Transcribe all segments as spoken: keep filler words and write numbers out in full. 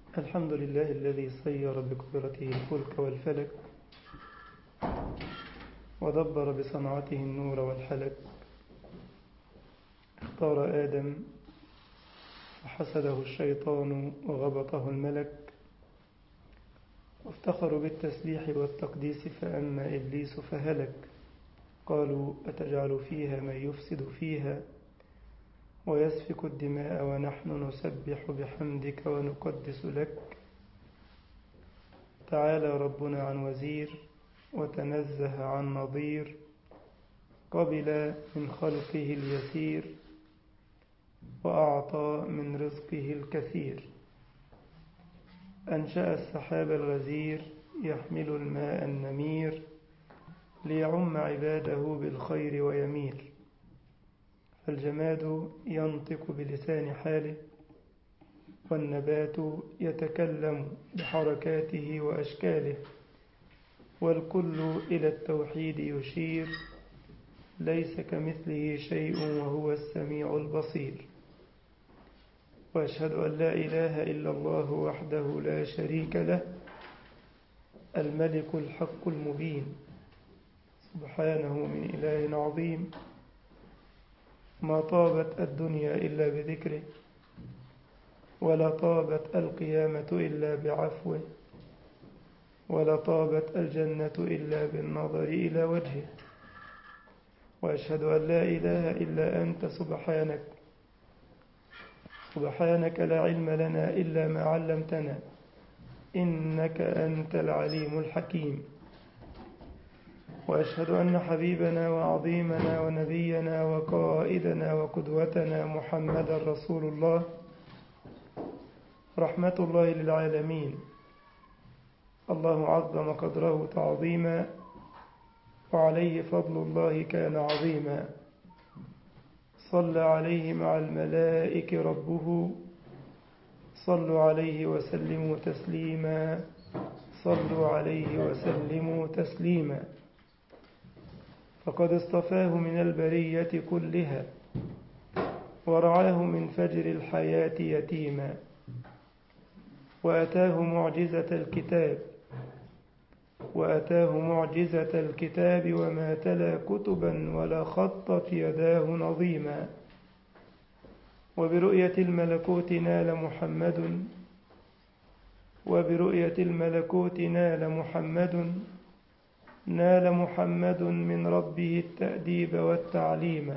الحمد لله الذي صير بقدرته الفلك والفلك ودبر بصنعته النور والحلك. اختار آدم فحسده الشيطان وغبطه الملك، وافتخروا بالتسبيح والتقديس فأما إبليس فهلك. قالوا أتجعل فيها من يفسد فيها ويسفك الدماء ونحن نسبح بحمدك ونقدس لك. تعالى ربنا عن وزير وتنزه عن نظير، قبل من خلقه اليسير وأعطى من رزقه الكثير. أنشأ السحاب الغزير يحمل الماء النمير ليعم عباده بالخير ويمير. فالجماد ينطق بلسان حاله، والنبات يتكلم بحركاته وأشكاله، والكل إلى التوحيد يشير، ليس كمثله شيء وهو السميع البصير. وأشهد أن لا إله إلا الله وحده لا شريك له، الملك الحق المبين، سبحانه من إله عظيم. ما طابت الدنيا إلا بذكره، ولا طابت القيامة إلا بعفوه، ولا طابت الجنة إلا بالنظر إلى وجهه. وأشهد أن لا إله إلا أنت سبحانك سبحانك لا علم لنا إلا ما علمتنا، إنك أنت العليم الحكيم. وأشهد أن حبيبنا وعظيمنا ونبينا وقائدنا وقدوتنا محمد رسول الله، رحمة الله للعالمين. الله عظم قدره تعظيما، وعليه فضل الله كان عظيما. صلى عليه مع الملائكة ربه، صلوا عليه وسلموا تسليما، صلوا عليه وسلموا تسليما. فقد اصطفاه من البرية كلها، ورعاه من فجر الحياة يتيما، وأتاه معجزة الكتاب وأتاه معجزة الكتاب وما تلا كتبا ولا خطت يداه نظيما. وبرؤية الملكوت نال محمد وبرؤية الملكوت نال محمد نال محمد من ربه التأديب والتعليم.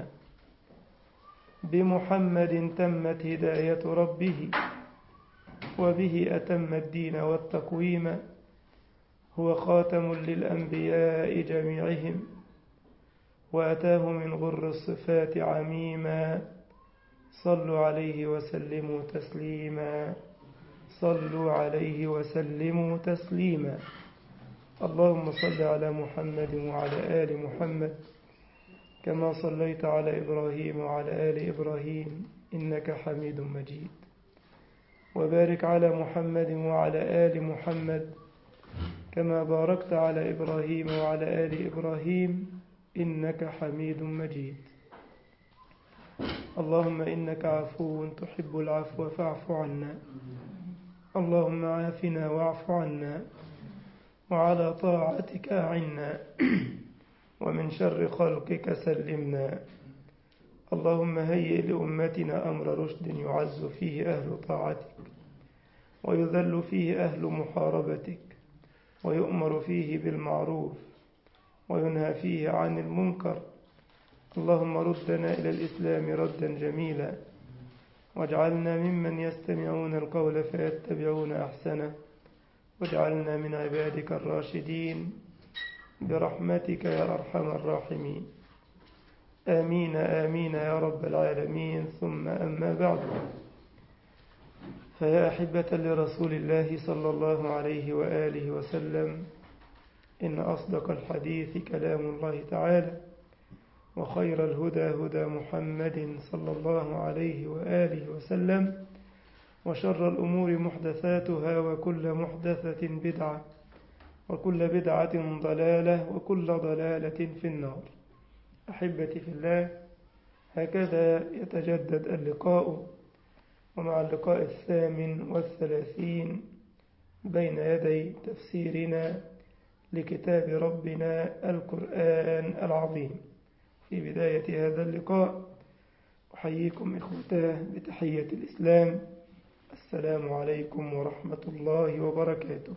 بمحمد تمت هداية ربه، وبه أتم الدين والتقويم. هو خاتم للأنبياء جميعهم، وأتاه من غر الصفات عميما. صلوا عليه وسلموا تسليما، صلوا عليه وسلموا تسليما. اللهم صل على محمد وعلى آل محمد، كما صليت على إبراهيم وعلى آل إبراهيم إنك حميد مجيد. وبارك على محمد وعلى آل محمد، كما باركت على إبراهيم وعلى آل إبراهيم إنك حميد مجيد. اللهم إنك عفو تحب العفو فاعف عنا. اللهم عافنا واعف عنا، وعلى طاعتك أعنا، ومن شر خلقك سلمنا. اللهم هيئ لأمتنا أمر رشد يعز فيه أهل طاعتك، ويذل فيه أهل محاربتك، ويؤمر فيه بالمعروف وينهى فيه عن المنكر. اللهم ردنا إلى الإسلام ردا جميلا، واجعلنا ممن يستمعون القول فيتبعون أحسنه، واجعلنا من عبادك الراشدين برحمتك يا أرحم الراحمين. آمين آمين يا رب العالمين. ثم أما بعد، فيا أحبة لرسول الله صلى الله عليه وآله وسلم، إن أصدق الحديث كلام الله تعالى، وخير الهدى هدى محمد صلى الله عليه وآله وسلم، وشر الأمور محدثاتها، وكل محدثة بدعة، وكل بدعة ضلالة، وكل ضلالة في النار. أحبتي في الله، هكذا يتجدد اللقاء ومع اللقاء الثامن والثلاثين بين يدي تفسيرنا لكتاب ربنا القرآن العظيم. في بداية هذا اللقاء أحييكم إخوتاه بتحية الإسلام، السلام عليكم ورحمة الله وبركاته.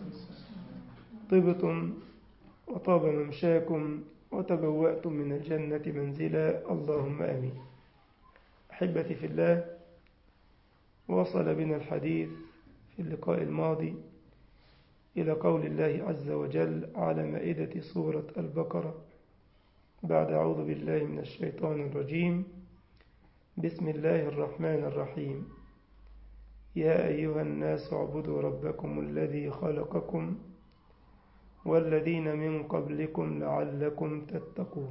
طبتم وطاب ممشاكم وتبوأتم من الجنة منزلا، اللهم آمين. أحبتي في الله، وصل بنا الحديث في اللقاء الماضي إلى قول الله عز وجل على مائدة سورة البقرة بعد أعوذ بالله من الشيطان الرجيم. بسم الله الرحمن الرحيم. يا أيها الناس اعبدوا ربكم الذي خلقكم والذين من قبلكم لعلكم تتقون.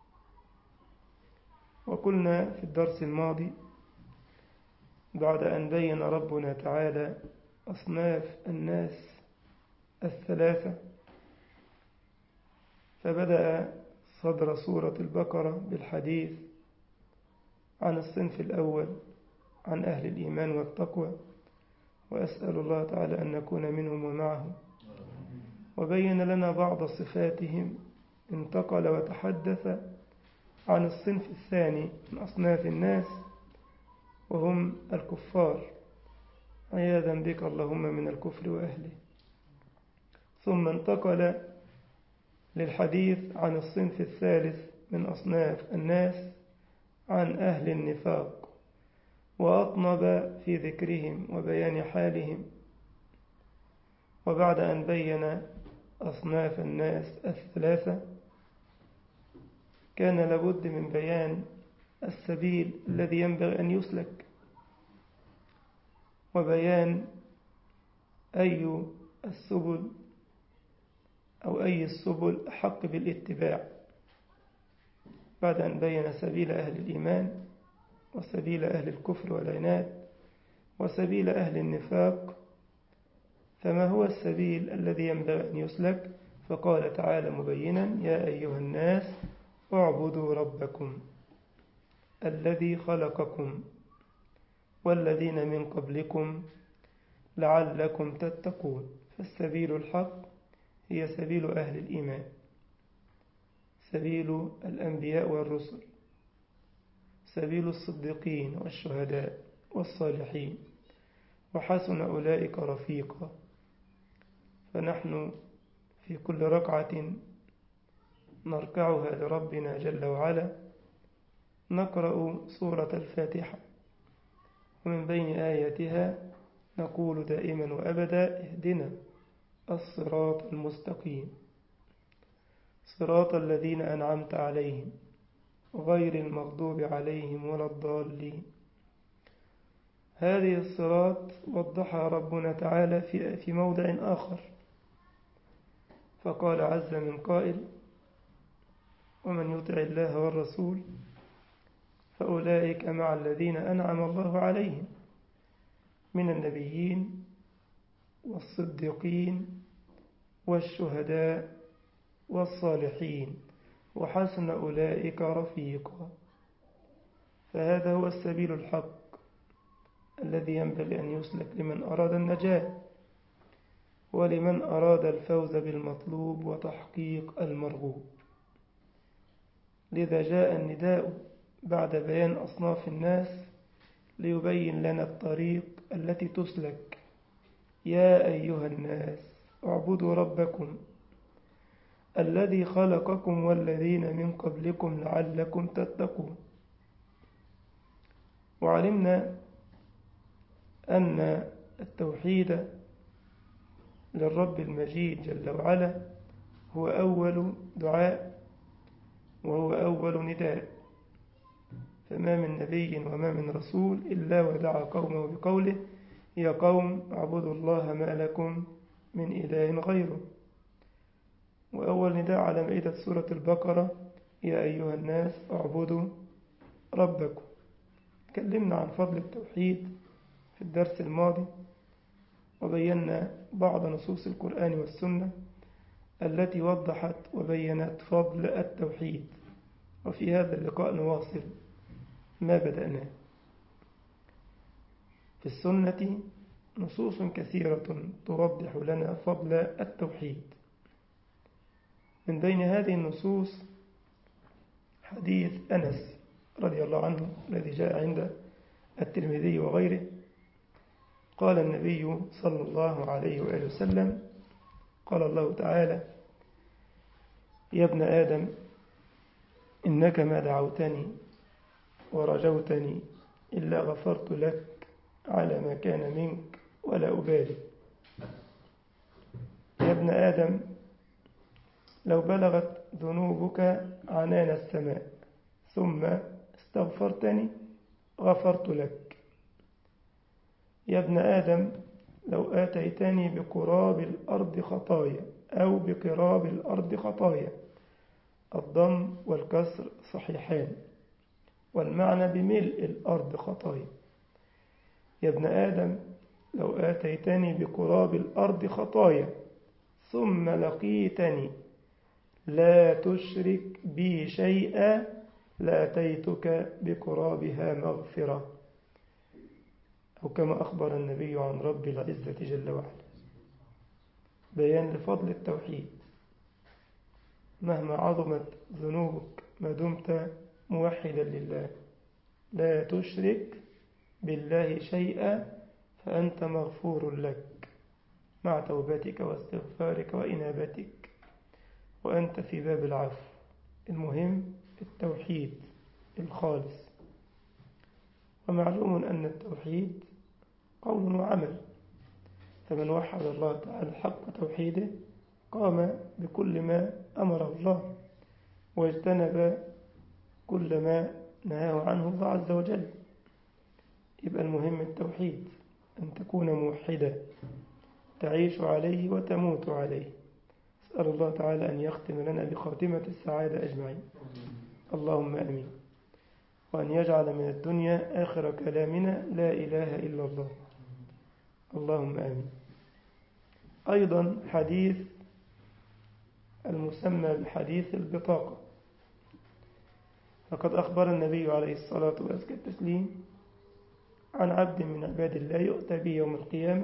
وقلنا في الدرس الماضي بعد أن بين ربنا تعالى أصناف الناس الثلاثة، فبدأ صدر سورة البقرة بالحديث عن الصنف الأول، عن أهل الإيمان والتقوى، وأسأل الله تعالى أن نكون منهم ومعهم. وبين لنا بعض صفاتهم، انتقل وتحدث عن الصنف الثاني من أصناف الناس، وهم الكفار، عياذا بك اللهم من الكفر وأهله. ثم انتقل للحديث عن الصنف الثالث من أصناف الناس، عن أهل النفاق، وأطنب في ذكرهم وبيان حالهم. وبعد أن بين أصناف الناس الثلاثة كان لابد من بيان السبيل الذي ينبغي أن يسلك، وبيان أي السبل أو أي السبل أحق بالاتباع، بعد أن بين سبيل أهل الإيمان وسبيل أهل الكفر والعناد وسبيل أهل النفاق. فما هو السبيل الذي ينبغي أن يسلك؟ فقال تعالى مبينا: يا أيها الناس اعبدوا ربكم الذي خلقكم والذين من قبلكم لعلكم تتقون. فالسبيل الحق هي سبيل أهل الإيمان، سبيل الأنبياء والرسل، سبيل الصديقين والشهداء والصالحين، وحسن أولئك رفيقا. فنحن في كل ركعة نركعها لربنا جل وعلا نقرأ سورة الفاتحة، ومن بين آياتها نقول دائما وأبدا: اهدنا الصراط المستقيم صراط الذين أنعمت عليهم غير المغضوب عليهم ولا الضالين. هذه الصراط وضحها ربنا تعالى في في موضع آخر، فقال عز من قائل: ومن يطع الله والرسول فأولئك مع الذين أنعم الله عليهم من النبيين والصديقين والشهداء والصالحين وحسن أولئك رفيقا. فهذا هو السبيل الحق الذي ينبغي أن يسلك لمن أراد النجاة ولمن أراد الفوز بالمطلوب وتحقيق المرغوب. لذا جاء النداء بعد بيان أصناف الناس ليبين لنا الطريق التي تسلك. يا أيها الناس اعبدوا ربكم الذي خلقكم والذين من قبلكم لعلكم تتقون. وعلمنا أن التوحيد للرب المجيد جل وعلا هو أول دعاء وهو أول نداء، فما من نبي وما من رسول إلا ودعا قومه بقوله: يا قوم اعبدوا الله ما لكم من إله غيره. وأول نداء على مائدة سورة البقرة: يا أيها الناس اعبدوا ربكم. تكلمنا عن فضل التوحيد في الدرس الماضي، وبينا بعض نصوص القرآن والسنة التي وضحت وبينت فضل التوحيد. وفي هذا اللقاء نواصل ما بدأناه. في السنة نصوص كثيرة توضح لنا فضل التوحيد. من بين هذه النصوص حديث أنس رضي الله عنه الذي جاء عند الترمذي وغيره، قال النبي صلى الله عليه وآله وسلم: قال الله تعالى: يا ابن آدم إنك ما دعوتني ورجوتني إلا غفرت لك على ما كان منك ولا أبالي. يا ابن آدم لو بلغت ذنوبك عنان السماء ثم استغفرتني غفرت لك. يا ابن آدم لو آتيتني بقراب الأرض خطايا أو بقراب الأرض خطايا، الضم والكسر صحيحان والمعنى بملء الأرض خطايا. يا ابن آدم لو آتيتني بقراب الأرض خطايا ثم لقيتني لا تشرك بي شيئا لأتيتك بقرابها مغفرة، أو كما أخبر النبي عن رب العزة جل وعلا. بيان لفضل التوحيد. مهما عظمت ذنوبك ما دمت موحدا لله، لا تشرك بالله شيئا فأنت مغفور لك مع توبتك واستغفارك وإنابتك، وأنت في باب العفو. المهم التوحيد الخالص. ومعلوم أن التوحيد قول وعمل، فمن وحد الله تعالى حق توحيده قام بكل ما أمره الله واجتنب كل ما نهاه عنه الله عز وجل. يبقى المهم التوحيد، أن تكون موحدا تعيش عليه وتموت عليه. أسأل الله تعالى أن يختم لنا بخاتمة السعادة أجمعين، اللهم آمين. وأن يجعل من الدنيا آخر كلامنا لا إله إلا الله، اللهم آمين. أيضا حديث المسمى بحديث البطاقة، فقد أخبر النبي عليه الصلاة والسلام عن عبد من عباد الله يؤتى به يوم القيامة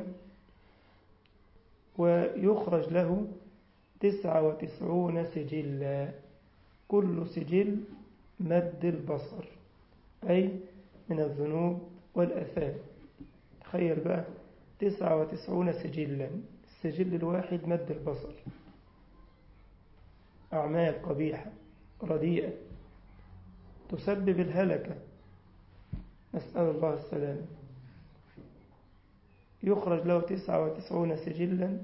ويخرج له تسعة وتسعون سجلا، كل سجل مد البصر، أي من الذنوب والأثام. تخيل بقى تسعة وتسعون سجلا، السجل الواحد مد البصر، أعمال قبيحة رديئة تسبب الهلكة، نسأل الله السلامة. يخرج له تسعة وتسعون سجلا،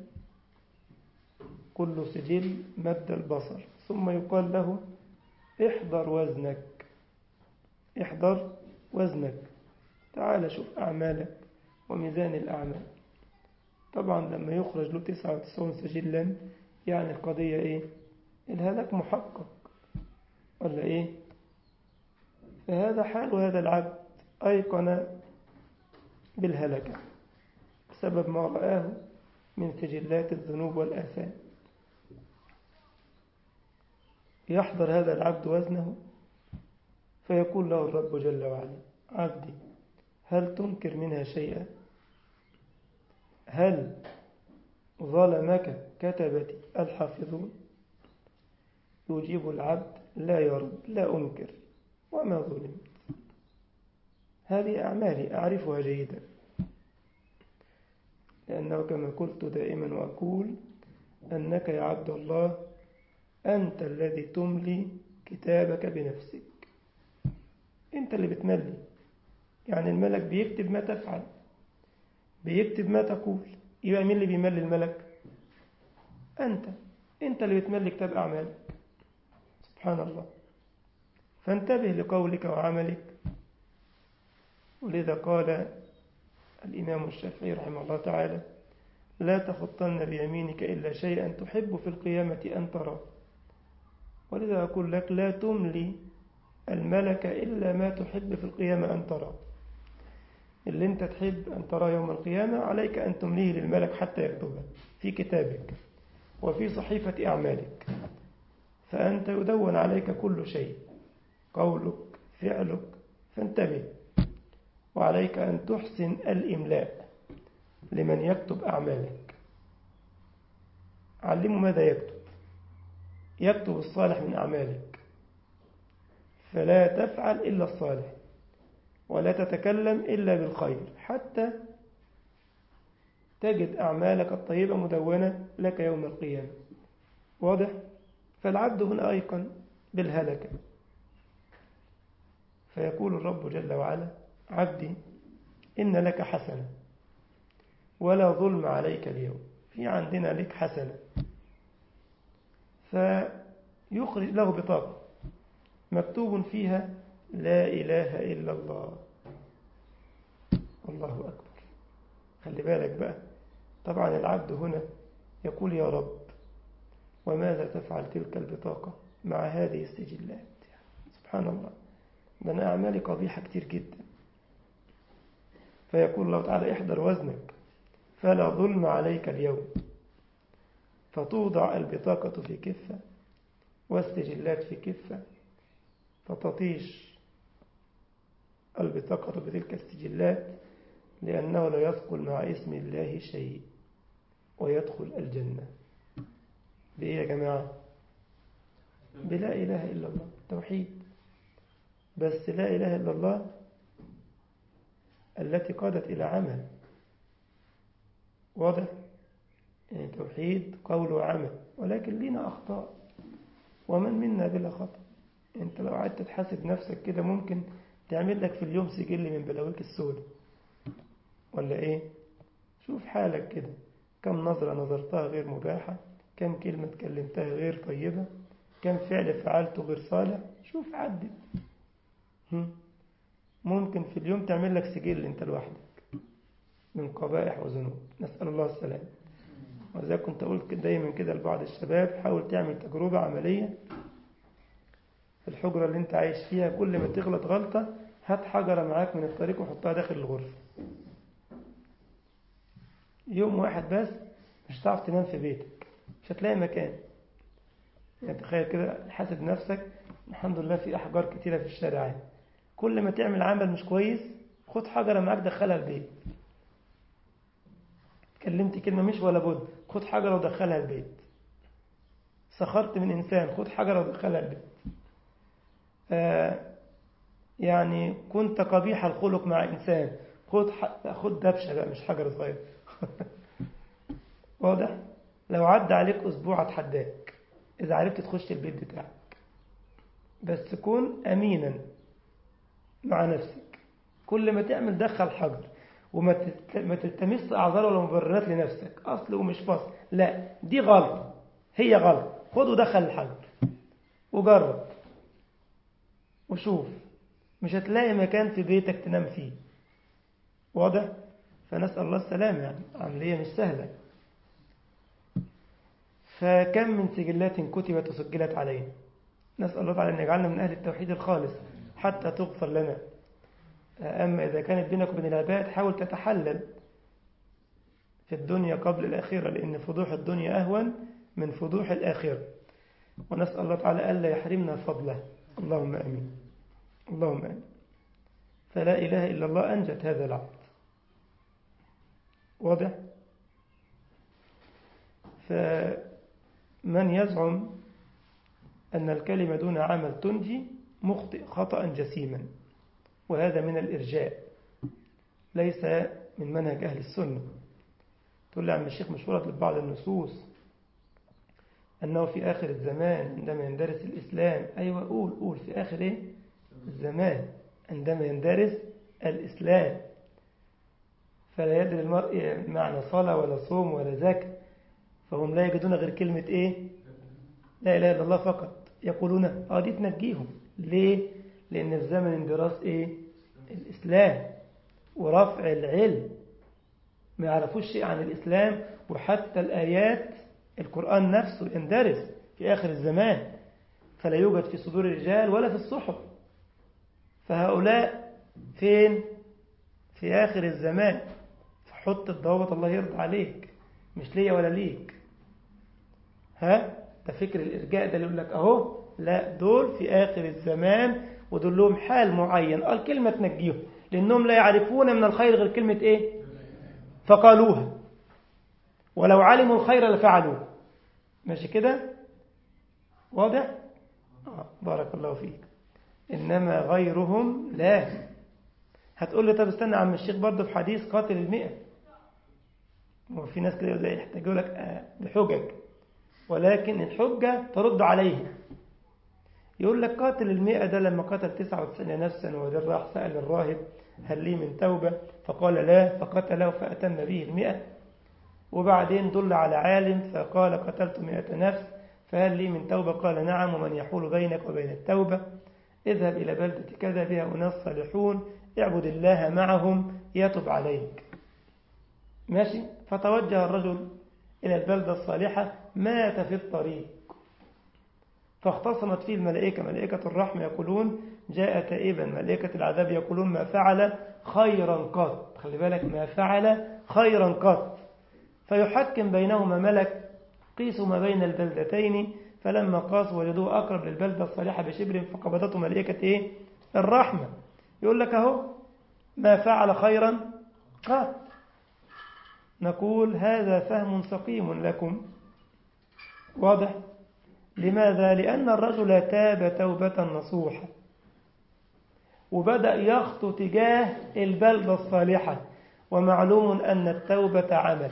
كل سجل مد البصر، ثم يقال له احضر وزنك، احضر وزنك، تعال شوف أعمالك وميزان الأعمال. طبعا لما يخرج له تسعة وتسعون سجلا يعني القضية إيه؟ الهلاك محقق ولا إيه؟ فهذا حال هذا العبد، أيقن بالهلكة بسبب ما رآه من سجلات الذنوب والآثام. يحضر هذا العبد وزنه فيقول له الرب جل وعلا: عبدي هل تنكر منها شيئا؟ هل ظلمك كتبتي الحافظون؟ يجيب العبد: لا يرد، لا أنكر وما ظلمت، هذه أعمالي أعرفها جيدا، لأنه كما قلت دائما وأقول أنك يا عبد الله أنت الذي تملي كتابك بنفسك، أنت اللي بتملي. يعني الملك بيكتب ما تفعل، بيكتب ما تقول، يبقى مين اللي بيملي الملك؟ أنت أنت اللي بتملي كتاب أعمالك، سبحان الله. فانتبه لقولك وعملك. ولذا قال الإمام الشافعي رحمه الله تعالى: لا تخطن بيمينك إلا شيئا تحب في القيامة أن ترى. ولذا أقول لك لا تملي الملك إلا ما تحب في القيامة أن ترى. اللي أنت تحب أن ترى يوم القيامة عليك أن تمليه للملك حتى يكتبه في كتابك وفي صحيفة أعمالك، فأنت يدون عليك كل شيء، قولك فعلك، فانتبه. وعليك أن تحسن الإملاء لمن يكتب أعمالك. علمه ماذا يكتب، يكتب الصالح من أعمالك، فلا تفعل إلا الصالح ولا تتكلم إلا بالخير حتى تجد أعمالك الطيبة مدونة لك يوم القيامة. واضح؟ فالعبد هنا أيقن بالهلكة، فيقول الرب جل وعلا: عبدي إن لك حسنة ولا ظلم عليك اليوم. في عندنا لك حسنة، فيخرج له بطاقة مكتوب فيها لا إله إلا الله. الله أكبر. خلي بالك بقى، طبعا العبد هنا يقول: يا رب، وماذا تفعل تلك البطاقة مع هذه السجلات؟ سبحان الله، ده أنا أعمالي قبيحة كتير جدا. فيقول الله تعالى: احضر وزنك فلا ظلم عليك اليوم. فتوضع البطاقة في كفة والسجلات في كفة، فتطيش البطاقة بتلك السجلات، لأنه لا يثقل مع اسم الله شيء ويدخل الجنة. بإيه يا جماعة؟ بلا إله إلا الله، توحيد. بس لا إله إلا الله التي قادت إلى عمل. واضح؟ يعني توحيد قول وعمل، ولكن لنا أخطاء، ومن منا بلا خطأ. أنت لو قعدت تحاسب نفسك كده ممكن تعمل لك في اليوم سجل من بلاويك السوداء، ولا إيه؟ شوف حالك كده، كم نظرة نظرتها غير مباحة، كم كلمة تكلمتها غير طيبة، كم فعل فعلته غير صالح. شوف عدد، ممكن في اليوم تعمل لك سجل أنت لوحدك من قبائح وذنوب، نسأل الله السلام. وإذا كنت قلت دايما كده لبعض الشباب: حاول تعمل تجربة عملية في الحجرة اللي انت عايش فيها، كل ما تغلط غلطة هات حجرة معاك من الطريق وحطها داخل الغرفة. يوم واحد بس مش هتعرف تنام في بيتك، مش هتلاقي مكان. يعني تخيل كده، حاسب نفسك، الحمد لله في أحجار كتيرة في الشارع، كل ما تعمل عمل مش كويس خد حجرة معاك دخلها البيت. كلمت كلمة مش ولا بد، خد حجرة ودخلها البيت. سخرت من إنسان، خد حجرة ودخلها البيت. آه يعني كنت قبيح الخلق مع إنسان، خد خد دبشة بقى، مش حجر صغير. واضح؟ لو عدى عليك أسبوع أتحداك إذا عرفت تخش البيت بتاعك، بس كن أمينا مع نفسك. كل ما تعمل دخل حجر، وما ما تلتمس أعذار ولا مبررات لنفسك، أصل ومش فصل، لا، دي غلط، هي غلط، خد ودخل الحجر وجرب وشوف، مش هتلاقي مكان في بيتك تنام فيه. واضح؟ فنسأل الله السلامة، يعني عملية مش سهلة. فكم من سجلات كتبت وسجلت علينا، نسأل الله تعالى أن يجعلنا من أهل التوحيد الخالص حتى تغفر لنا. أما إذا كانت بينك وبين العباد حاول تتحلل في الدنيا قبل الآخرة، لأن فضوح الدنيا أهون من فضوح الآخرة. ونسأل الله تعالى ألا يحرمنا فضله، اللهم أمين، اللهم أمين. فلا إله إلا الله أنجت هذا العبد. واضح؟ فمن يزعم أن الكلمة دون عمل تنجي مخطئ خطأ جسيما، وهذا من الإرجاء، ليس من منهج أهل السنة. تقول لي عم الشيخ مش ورد لبعض النصوص أنه في آخر الزمان عندما يندرس الإسلام؟ أيوة، قول قول في آخر إيه؟ الزمان عندما يندرس الإسلام، فلا يدري المرء معنى صلاة ولا صوم ولا زكاة، فهم لا يجدون غير كلمة إيه؟ لا إله إلا الله فقط. يقولون آه دي تنجيهم. ليه؟ لأن في زمن اندراس إيه؟ الإسلام ورفع العلم، ما يعرفوش شيء عن الإسلام، وحتى الآيات القرآن نفسه يندرس في آخر الزمان، فلا يوجد في صدور الرجال ولا في الصحف. فهؤلاء فين؟ في آخر الزمان. فحط الضوابط الله يرضى عليك، مش ليا ولا ليك. ها؟ ده فكر الإرجاء ده اللي يقول لك أهو، لا، دول في آخر الزمان ودول لهم حال معين، قال كلمة تنجيهم، لأنهم لا يعرفون من الخير غير كلمة إيه؟ فقالوها، ولو علموا الخير لفعلوه. ماشي كده؟ واضح؟ آه. بارك الله فيك. إنما غيرهم لا. هتقول لي طب استنى عم الشيخ، برضه في حديث قاتل المئة، وفي ناس كده يحتاجوا لك آه بحجج، ولكن الحجة ترد عليه. يقول لك قاتل المئة ده لما قتل تسعة وتسعين نفسا وبعدين راح سأل الراهب هل لي من توبة، فقال لا، فقتله فأتم به المئة. وبعدين دل على عالم فقال قتلت مئة نفس فهل لي من توبة، قال نعم، ومن يحول بينك وبين التوبة؟ اذهب إلى بلدة كذا بها أناس صالحون اعبد الله معهم يتب عليك. ماشي. فتوجه الرجل إلى البلدة الصالحة، مات في الطريق، فاختصمت فيه الملائكة، ملائكة الرحمة يقولون جاء تائبا، ملائكة العذاب يقولون ما فعل خيرا قط. خلي بالك، ما فعل خيرا قط. فيحكم بينهما ملك قيسوا ما بين البلدتين، فلما قاسوا وجدوه أقرب للبلدة الصالحة بشبر، فقبضته ملائكة إيه؟ الرحمة. يقول لك أهو ما فعل خيرا قط. نقول هذا فهم سقيم لكم. واضح؟ لماذا؟ لأن الرجل تاب توبة نصوحة وبدأ يخطو تجاه البلدة الصالحة، ومعلوم أن التوبة عمل.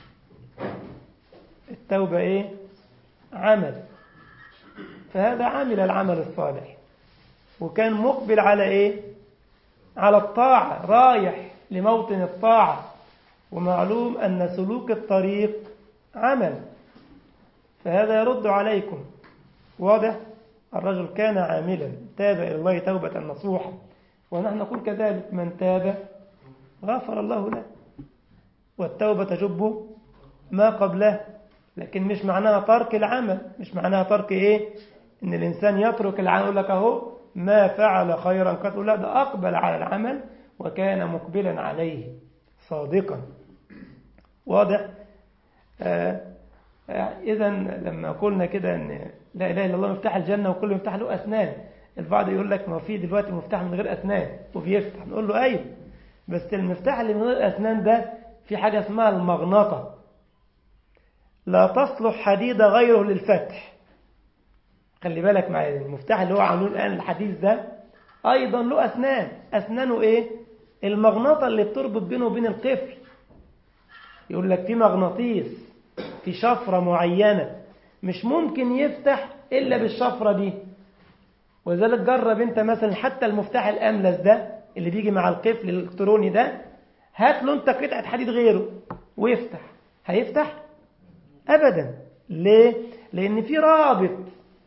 التوبة إيه؟ عمل. فهذا عمل العمل الصالح وكان مقبل على إيه؟ على الطاعة، رايح لموطن الطاعة، ومعلوم أن سلوك الطريق عمل، فهذا يرد عليكم. واضح؟ الرجل كان عاملا تاب إلى الله توبة نصوحة، ونحن نقول كذلك من تاب غفر الله له، والتوبة تجب ما قبله. لكن مش معناها ترك العمل، مش معناها ترك إيه؟ إن الإنسان يترك العمل. يقول لك أهو ما فعل خيرا قط، لا، ده أقبل على العمل وكان مقبلا عليه صادقا. واضح؟ آه آه إذا لما قلنا كده أن لا إله إلا الله مفتاح الجنة وكل مفتاح له أسنان، البعض يقول لك ما في دلوقتي مفتاح من غير أسنان وبيفتح، نقول له أيوه، بس المفتاح اللي من غير أسنان ده في حاجة اسمها المغناطة، لا تصلح حديد غيره للفتح. خلي بالك معايا، المفتاح اللي هو عاملين الآن الحديث ده أيضا له أسنان. أسنانه إيه؟ المغناطة اللي بتربط بينه وبين القفل. يقول لك في مغناطيس في شفرة معينة مش ممكن يفتح إلا بالشفرة دي. وذلك جرب أنت مثلا حتى المفتاح الأملس ده اللي بيجي مع القفل الإلكتروني ده، هات له أنت قطعة حديد غيره ويفتح، هيفتح؟ أبدا. ليه؟ لأن في رابط.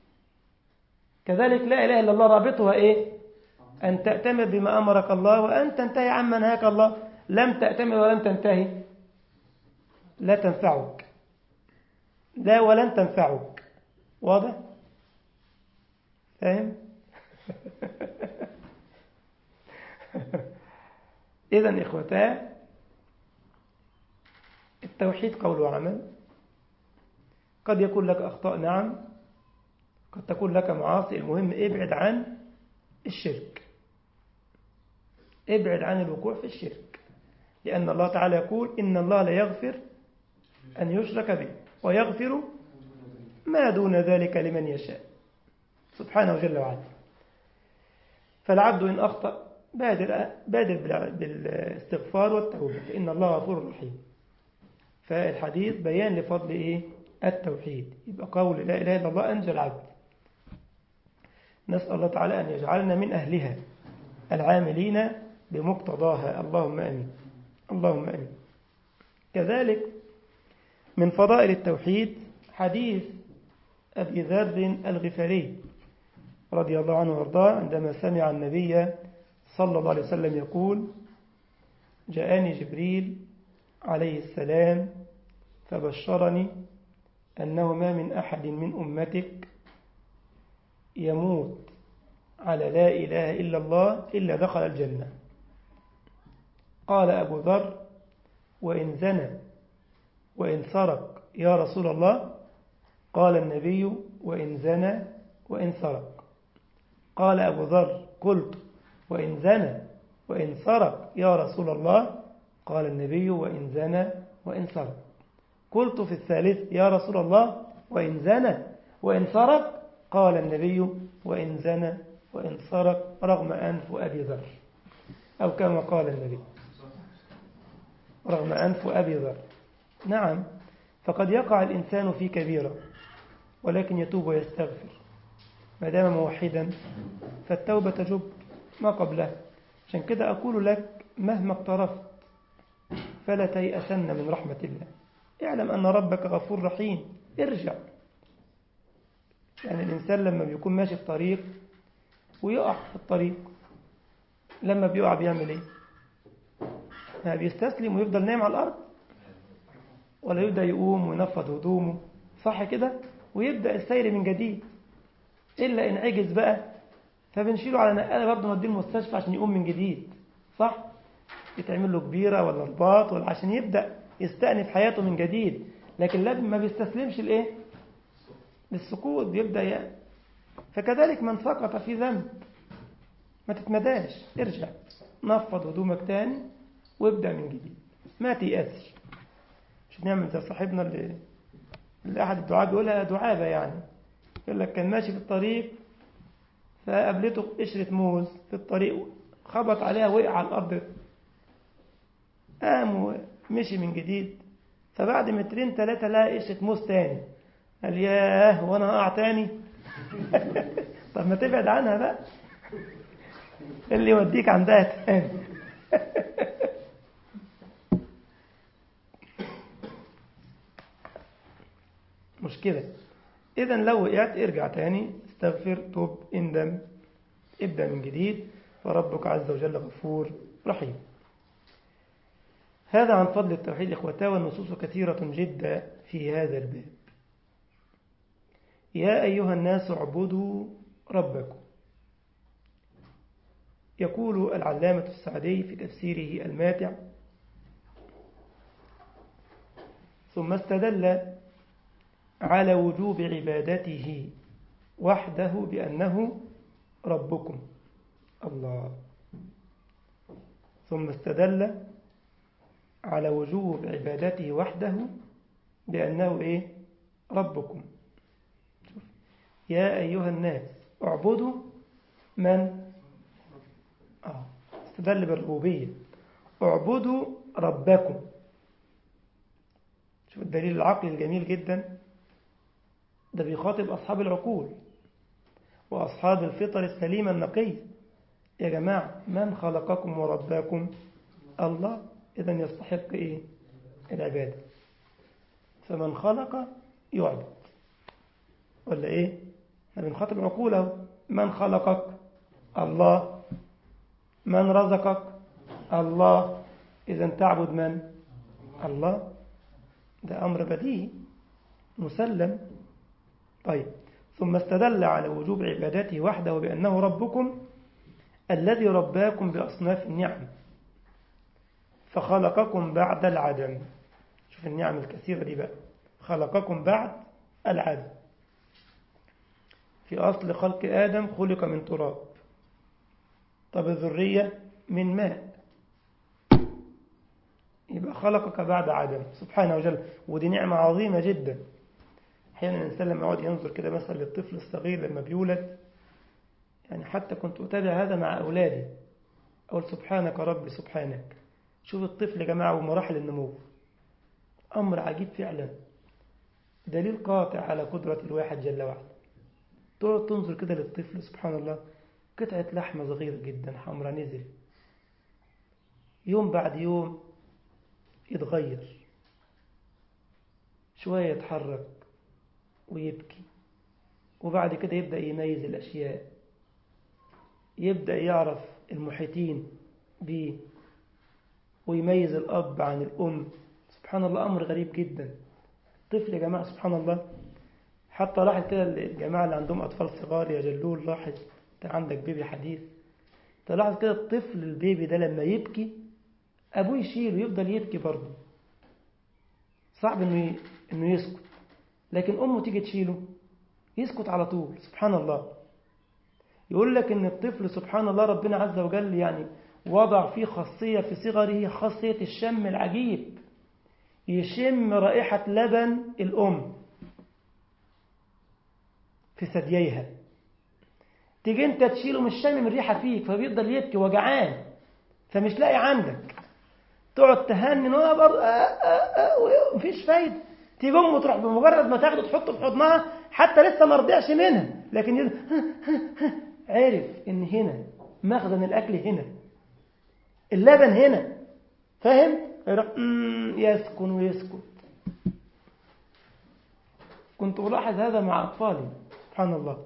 كذلك لا إله إلا الله رابطها إيه؟ أن تأتمر بما أمرك الله وأن تنتهي عما نهاك الله. لم تأتمر ولم تنتهي لا تنفعك، لا ولن تنفعك. واضح؟ فاهم؟ إذن إخوتاه، التوحيد قول وعمل. قد يكون لك أخطاء، نعم، قد تكون لك معاصي، المهم ابعد عن الشرك، ابعد عن الوقوع في الشرك، لأن الله تعالى يقول إن الله لا يغفر أن يشرك به ويغفر ما دون ذلك لمن يشاء سبحانه جل وعلا. فالعبد إن أخطأ بادر, بادر بالاستغفار والتوبة، فإن الله غفور رحيم. فالحديث بيان لفضل إيه؟ التوحيد. يبقى قول لا إله إلا الله أنجى العبد. نسأل الله تعالى أن يجعلنا من أهلها العاملين بمقتضاها، اللهم آمين، اللهم آمين. كذلك من فضائل التوحيد حديث أبي ذر الغفاري رضي الله عنه وارضاه عندما سمع النبي صلى الله عليه وسلم يقول جاءني جبريل عليه السلام فبشرني أنه ما من أحد من أمتك يموت على لا إله إلا الله إلا دخل الجنة. قال أبو ذر وإن زنى وإن سرق يا رسول الله؟ قال النبي وإن زنى وإن سرق. قال أبو ذر قلت وإن زنى وإن سرق يا رسول الله؟ قال النبي وإن زنى وإن سرق. قلت في الثالث يا رسول الله وإن زنى وإن سرق؟ قال النبي وإن زنى وإن سرق رغم أنف أبي ذر، أو كما قال النبي رغم أنف أبي ذر. نعم، فقد يقع الإنسان في كبيرة ولكن يتوب ويستغفر، ما دام موحدا فالتوبة تجب ما قبلها. عشان كده أقول لك مهما اقترفت فلا تيأسن من رحمة الله، اعلم أن ربك غفور رحيم، ارجع. يعني الإنسان لما بيكون ماشي في طريق ويقع في الطريق، لما بيقع بيعمل ايه؟ ما بيستسلم ويفضل نايم على الأرض، ولا يبدأ يقوم وينفض هدومه، صح كده؟ ويبدأ السير من جديد. إلا إن عجز بقى فبنشيله على نقالة برضه نوديه المستشفى عشان يقوم من جديد، صح؟ يتعمل له كبيرة ولا رباط ولا عشان يبدأ يستأنف حياته من جديد. لكن لازم ما بيستسلمش لإيه؟ للسقوط، بيبدأ يعني. فكذلك من سقط في ذنب ما تتمداش، ارجع نفض هدومك تاني وابدأ من جديد، ما تيأسش. مش نعمل زي صاحبنا اللي, اللي أحد الدعاء بيقولها دعابة، يعني يقول لك كان ماشي في الطريق فقابلته قشرة موز في الطريق، خبط عليها وقع على الأرض، قام ومشي من جديد. فبعد مترين ثلاثة لقى قشرة موز تاني، قال ياه وانا هقع تاني؟ طب ما تبعد عنها بقى، اللي يوديك عندها تاني. مشكلة. إذن لو وقعت ارجع تاني، استغفر، توب، اندم، ابدأ من جديد، فربك عز وجل غفور رحيم. هذا عن فضل التوحيد إخوتاه، والنصوص كثيرة جدا في هذا الباب. يا أيها الناس اعبدوا ربكم. يقول العلامة السعدي في تفسيره الماتع: ثم استدل على وجوب عبادته وحده بأنه ربكم. الله. ثم استدل على وجوب عبادته وحده بأنه إيه؟ ربكم. يا أيها الناس اعبدوا من؟ آه. استدل بالربوبية، اعبدوا ربكم. شوف الدليل العقلي الجميل جدا، ده بيخاطب أصحاب العقول وأصحاب الفطر السليمة النقية. يا جماعة من خلقكم ورباكم؟ الله. إذن يستحق إيه؟ العبادة. فمن خلق يعبد، ولا إيه؟ احنا بنخاطب عقوله. من خلقك؟ الله. من رزقك؟ الله. إذن تعبد من؟ الله. ده أمر بديهي مسلم. طيب، ثم استدل على وجوب عبادته وحده بأنه ربكم الذي رباكم بأصناف النعم فخلقكم بعد العدم. شوف النعم الكثيرة دي بقى، خلقكم بعد العدم. في أصل خلق آدم خلق من تراب، طب الذرية من ماء، يبقى خلقك بعد عدم سبحانه وجل. ودي نعمة عظيمة جدا. أحيانا الإنسان لما يقعد ينظر كده مثلا للطفل الصغير لما بيولد، يعني حتى كنت أتابع هذا مع أولادي، أقول سبحانك ربي سبحانك. شوف الطفل يا جماعة ومراحل النمو، أمر عجيب فعلا، دليل قاطع على قدرة الواحد جل وعلا. تقعد تنظر كده للطفل سبحان الله، قطعة لحمة صغيرة جدا حمراء نزل، يوم بعد يوم يتغير، شوية يتحرك ويبكي، وبعد كده يبدأ يميز الأشياء، يبدأ يعرف المحيطين به، ويميز الأب عن الأم. سبحان الله، أمر غريب جدا. طفل يا جماعة سبحان الله. حتى لاحظ كده الجماعة اللي عندهم أطفال صغار يا جلول، لاحظ أنت عندك بيبي حديث، تلاحظ كده الطفل البيبي ده لما يبكي أبوه يشيله يفضل يبكي برضه، صعب إنه إنه يسكت، لكن أمه تيجي تشيله يسكت على طول. سبحان الله. يقول لك إن الطفل سبحان الله ربنا عز وجل يعني وضع فيه خاصية في صغره، خاصية الشم العجيب، يشم رائحة لبن الأم في ثدييها. تيجي انت تشيله من الشم من الريحة فيك، فبيفضل يبكي وجعان فمش لاقي عندك، تقعد تهنن ومفيش فايدة. تيجي امه تروح بمجرد ما تاخده تحطه في حضنها حتى لسه ما رضعش منها، لكن يد... عرف ان هنا مخزن الاكل، هنا اللبن هنا، فاهم؟ يسكن ويسكت. كنت ألاحظ هذا مع أطفالي، سبحان الله،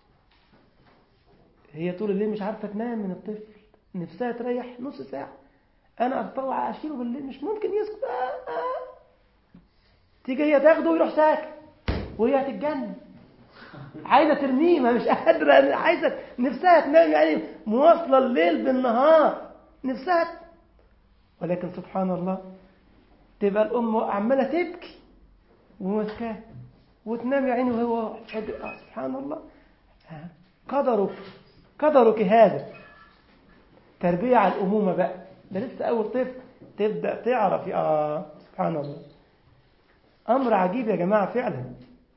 هي طول الليل مش عارفة تنام من الطفل، نفسها تريح نص ساعة، أنا أتطوع أشيله بالليل مش ممكن يسكت. آه آه. تيجي هي تاخده ويروح ساكت، وهي هتتجنن، عايزة ترميه، ما مش قادرة، عايزة نفسها تنام، يعني مواصلة الليل بالنهار نفسها. ولكن سبحان الله تبقى الأم عمالة تبكي ومسكاه وتنام يا عيني وهو سبحان الله. قدرك قدرك هذا. تربية على الأمومة بقى، ده لسه أول طفل تبدأ تعرف. آه سبحان الله، أمر عجيب يا جماعة فعلا.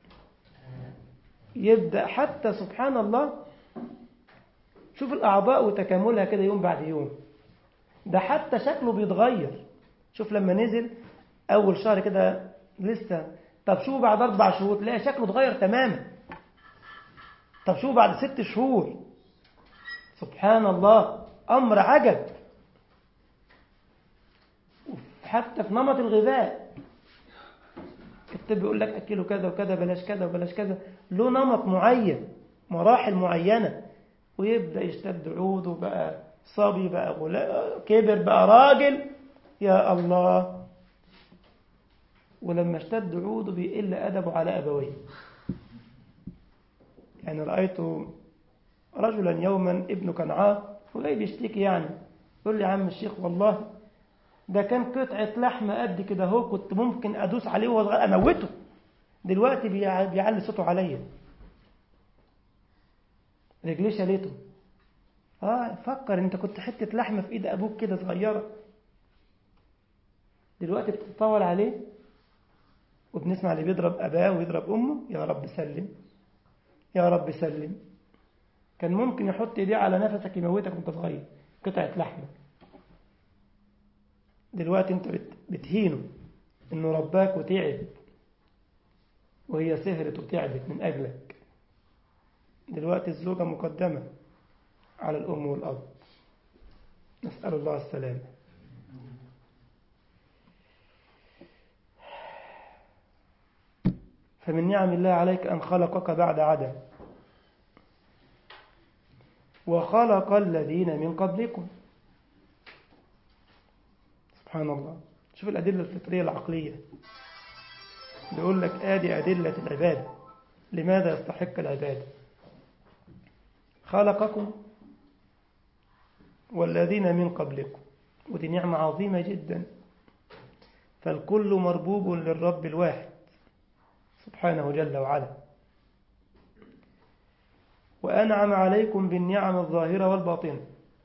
يبدأ حتى سبحان الله، شوف الأعضاء وتكاملها كده يوم بعد يوم، ده حتى شكله بيتغير. شوف لما نزل أول شهر كده لسه، طب شوفوا بعد أربع شهور تلاقي شكله اتغير تماما. طب شوفوا بعد ست شهور، سبحان الله، أمر عجب. حتى في نمط الغذاء، الطب يقول لك أكله كذا وكذا، بلاش كذا وبلاش كذا، له نمط معين، مراحل معينة، ويبدأ يشتد عوده، بقى صبي، بقى غلام، كبر، بقى راجل، يا الله. ولما اشتد عوده بيقل أدبه على أبويه. يعني رأيت رجلا يوما ابنه كان عاق وجاي بيشتكي، يعني يقول لي يا عم الشيخ والله ده كان قطعة لحمة قد كده اهو، كنت ممكن أدوس عليه وهو صغير أموته، دلوقتي بيعلي صوته عليا، رجليه شالته. اه فكر انت كنت حتة لحمة في ايد ابوك كده صغيرة، دلوقتي بتتطاول عليه. وبنسمع اللي بيضرب اباه ويضرب امه، يا رب سلم يا رب سلم. كان ممكن يحط ايديه على نفسك يموتك وانت صغير، قطعة لحمة. دلوقتي انت بتهينه انه رباك وتعب، وهي سهرت وتعبت من اجلك. دلوقتي الزوجة مقدمة على الأم والأب، نسأل الله السلامة. فمن نعم الله عليك أن خلقك بعد عدم، وخلق الذين من قبلكم. سبحان الله، شوف الأدلة الفطرية العقلية، بيقول لك آدي أدلة العبادة، لماذا يستحق العبادة. خلقكم والذين من قبلكم، ودي نعمة عظيمة جدا، فالكل مربوب للرب الواحد سبحانه جل وعلا. وأنعم عليكم بالنعم الظاهرة والباطنة،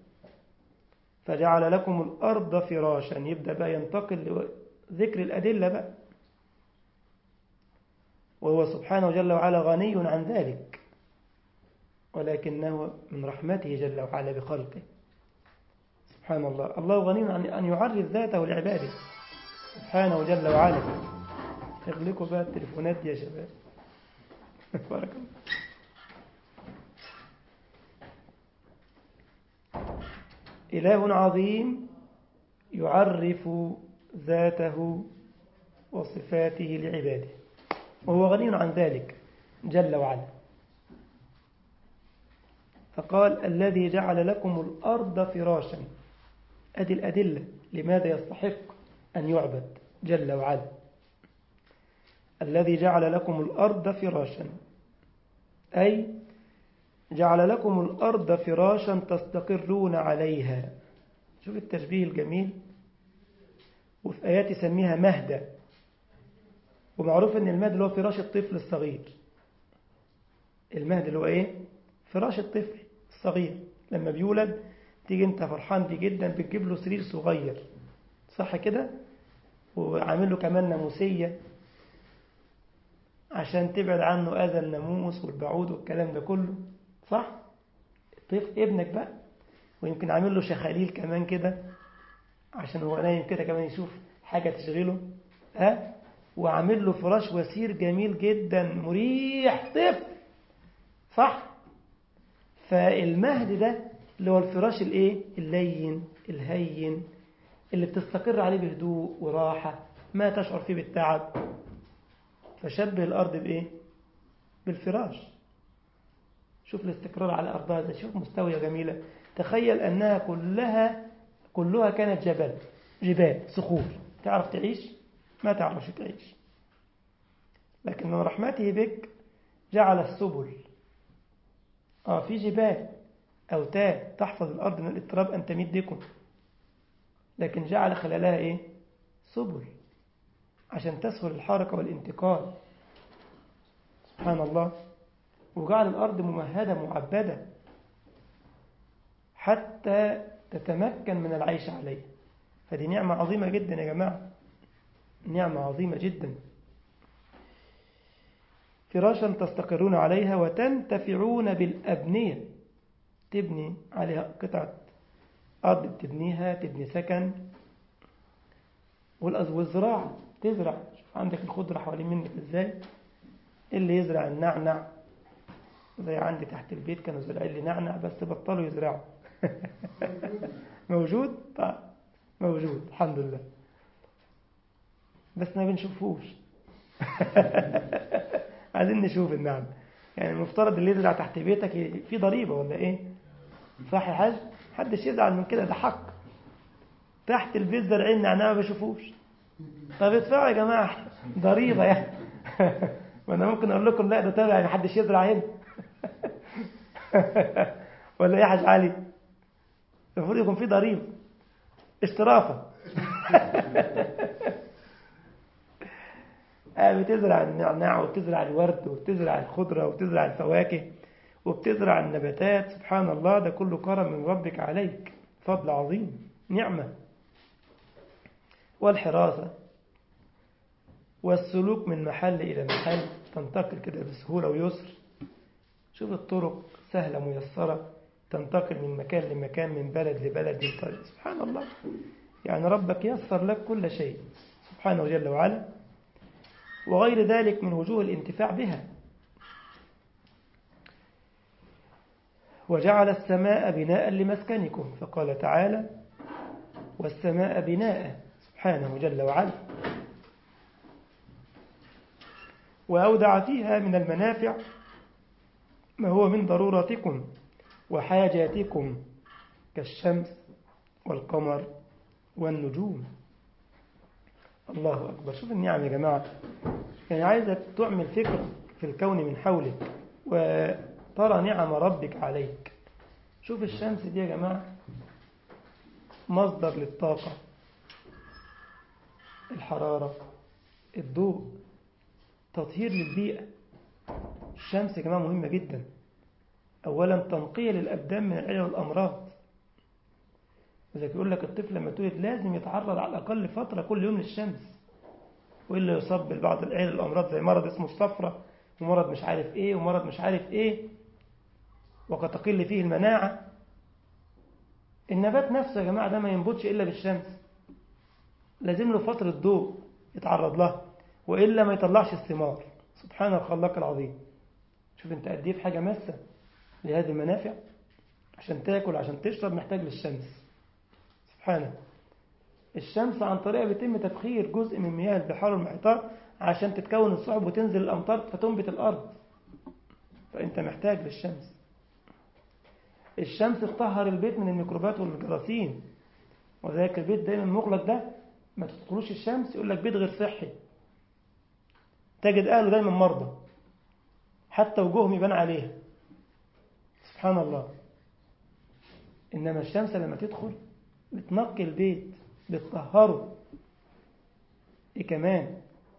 فجعل لكم الأرض فراشا. يبدأ بقى ينتقل لذكر الأدلة بقى، وهو سبحانه جل وعلا غني عن ذلك، ولكنه من رحمته جل وعلا بخلقه. سبحان الله، الله غني عن أن يعرف ذاته لعباده سبحانه جل وعلا. اغلقوا بقى التليفونات دي يا شباب. بارك الله. إله عظيم يعرف ذاته وصفاته لعباده، وهو غني عن ذلك جل وعلا. فقال الذي جعل لكم الأرض فراشا، أدي الأدلة لماذا يستحق أن يعبد جل وعلا. الذي جعل لكم الأرض فراشا، أي جعل لكم الأرض فراشا تستقرون عليها. شوف التشبيه الجميل. وفي آيات يسميها مهدا، ومعروف أن المهد اللي هو فراش الطفل الصغير. المهد اللي هو إيه؟ فراش الطفل الصغير لما بيولد تيجي انت فرحان بيه جدا بتجيب له سرير صغير، صح كده، وعامل له كمان ناموسية عشان تبعد عنه أذى الناموس والبعوض والكلام ده كله، صح؟ طيب ابنك بقى، ويمكن عامل له شخاليل كمان كده عشان هو نايم كده كمان يشوف حاجة تشغله، ها؟ وعامل له فراش وسير جميل جدا مريح، طفل، صح؟ فالمهد ده اللي هو الفراش الايه؟ اللين الهين اللي بتستقر عليه بهدوء وراحة، ما تشعر فيه بالتعب. فشبه الأرض بإيه؟ بالفراش. شوف الاستقرار على أرضها ده، شوف مستوية جميلة. تخيل أنها كلها كلها كانت جبل، جبال صخور، تعرف تعيش؟ ما تعرفش تعيش. لكن من رحمته بك جعل السبل. آه في جبال أوتاد تحفظ الأرض من الاضطراب أن تميد بكم، لكن جعل خلالها إيه؟ سبل عشان تسهل الحركة والانتقال، سبحان الله. وجعل الأرض ممهدة معبدة حتى تتمكن من العيش عليها. فدي نعمة عظيمة جدا يا جماعة، نعمة عظيمة جدا. فراشا تستقرون عليها وتنتفعون بالأبنية، تبني عليها قطعة أرض، بتبنيها تبني سكن. والزراعة تزرع، شوف عندك الخضرة حوالين منك ازاي، اللي يزرع النعنع زي عندي تحت البيت كانوا زرعين لي نعنع بس بطلوا يزرعوا. موجود؟ طيب موجود الحمد لله، بس ما بنشوفوش. عايزين نشوف النعنع. يعني المفترض اللي يزرع تحت بيتك في ضريبة ولا ايه؟ صح يا حاج؟ محدش يزعل من كده، ده حق. تحت البيت زرعين نعناع ما بشوفوش، طب ادفعوا يا جماعة ضريبة يعني. وانا ممكن اقول لكم لا ده تابع يعني محدش يزرع هنا. ولا ايه يا حاج علي؟ المفروض يكون في ضريبة اشترافة. بتزرع النعناع وبتزرع الورد وبتزرع الخضرة وبتزرع الفواكه وبتزرع النباتات، سبحان الله، ده كله كرم من ربك عليك، فضل عظيم، نعمة. والحراسة والسلوك من محل إلى محل، تنتقل كده بسهولة ويسر. شوف الطرق سهلة ميسرة، تنتقل من مكان لمكان، من بلد لبلد، من طريق، سبحان الله. يعني ربك يسر لك كل شيء سبحانه جل وعلا، وغير ذلك من وجوه الانتفاع بها. وجعل السماء بناء لمسكنكم، فقال تعالى والسماء بناء، سبحانه جل وعلا. وأودع فيها من المنافع ما هو من ضروراتكم وحاجاتكم كالشمس والقمر والنجوم. الله أكبر، شوف النعم يا جماعة. يعني عايزك تعمل فكر في الكون من حولك وترى نعم ربك عليك. شوف الشمس دي يا جماعة مصدر للطاقة، الحرارة، الضوء، تطهير للبيئة. الشمس يا جماعة مهمة جدا. أولا تنقية للأبدان من العلل والأمراض. إذا يقول لك الطفل لما تولد لازم يتعرض على الأقل فترة كل يوم للشمس، وإلا يصاب ببعض العلل والأمراض زي مرض اسمه الصفرة، ومرض مش عارف إيه، ومرض مش عارف إيه، وقد تقل فيه المناعة. النبات نفسه يا جماعة ده ما ينبتش إلا بالشمس، لازم له فترة ضوء يتعرض لها، وإلا ما يطلعش الثمار. سبحان الخلاق العظيم. شوف انت قد ايه في حاجة ماسة لهذه المنافع، عشان تاكل عشان تشرب محتاج للشمس، سبحانه. الشمس عن طريقها بيتم تبخير جزء من مياه البحار والمحيطات عشان تتكون السحب وتنزل الأمطار فتنبت الأرض، فأنت محتاج للشمس. الشمس تطهر البيت من الميكروبات والجراثيم، وذلك البيت دايما مغلق ده ما تدخلوش الشمس يقول لك بيت غير صحي، تجد أهله دايما مرضى حتى وجوههم يبان عليها، سبحان الله. إنما الشمس لما تدخل بتنقي البيت، بتطهره. إيه كمان؟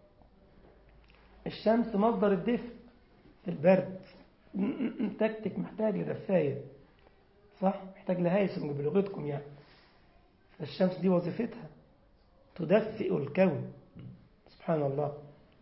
الشمس مصدر الدفء في البرد، تكتك محتاج لدفاية، صح؟ محتاج لهيثم بلغتكم يعني. فالشمس دي وظيفتها تدفئ الكون، سبحان الله.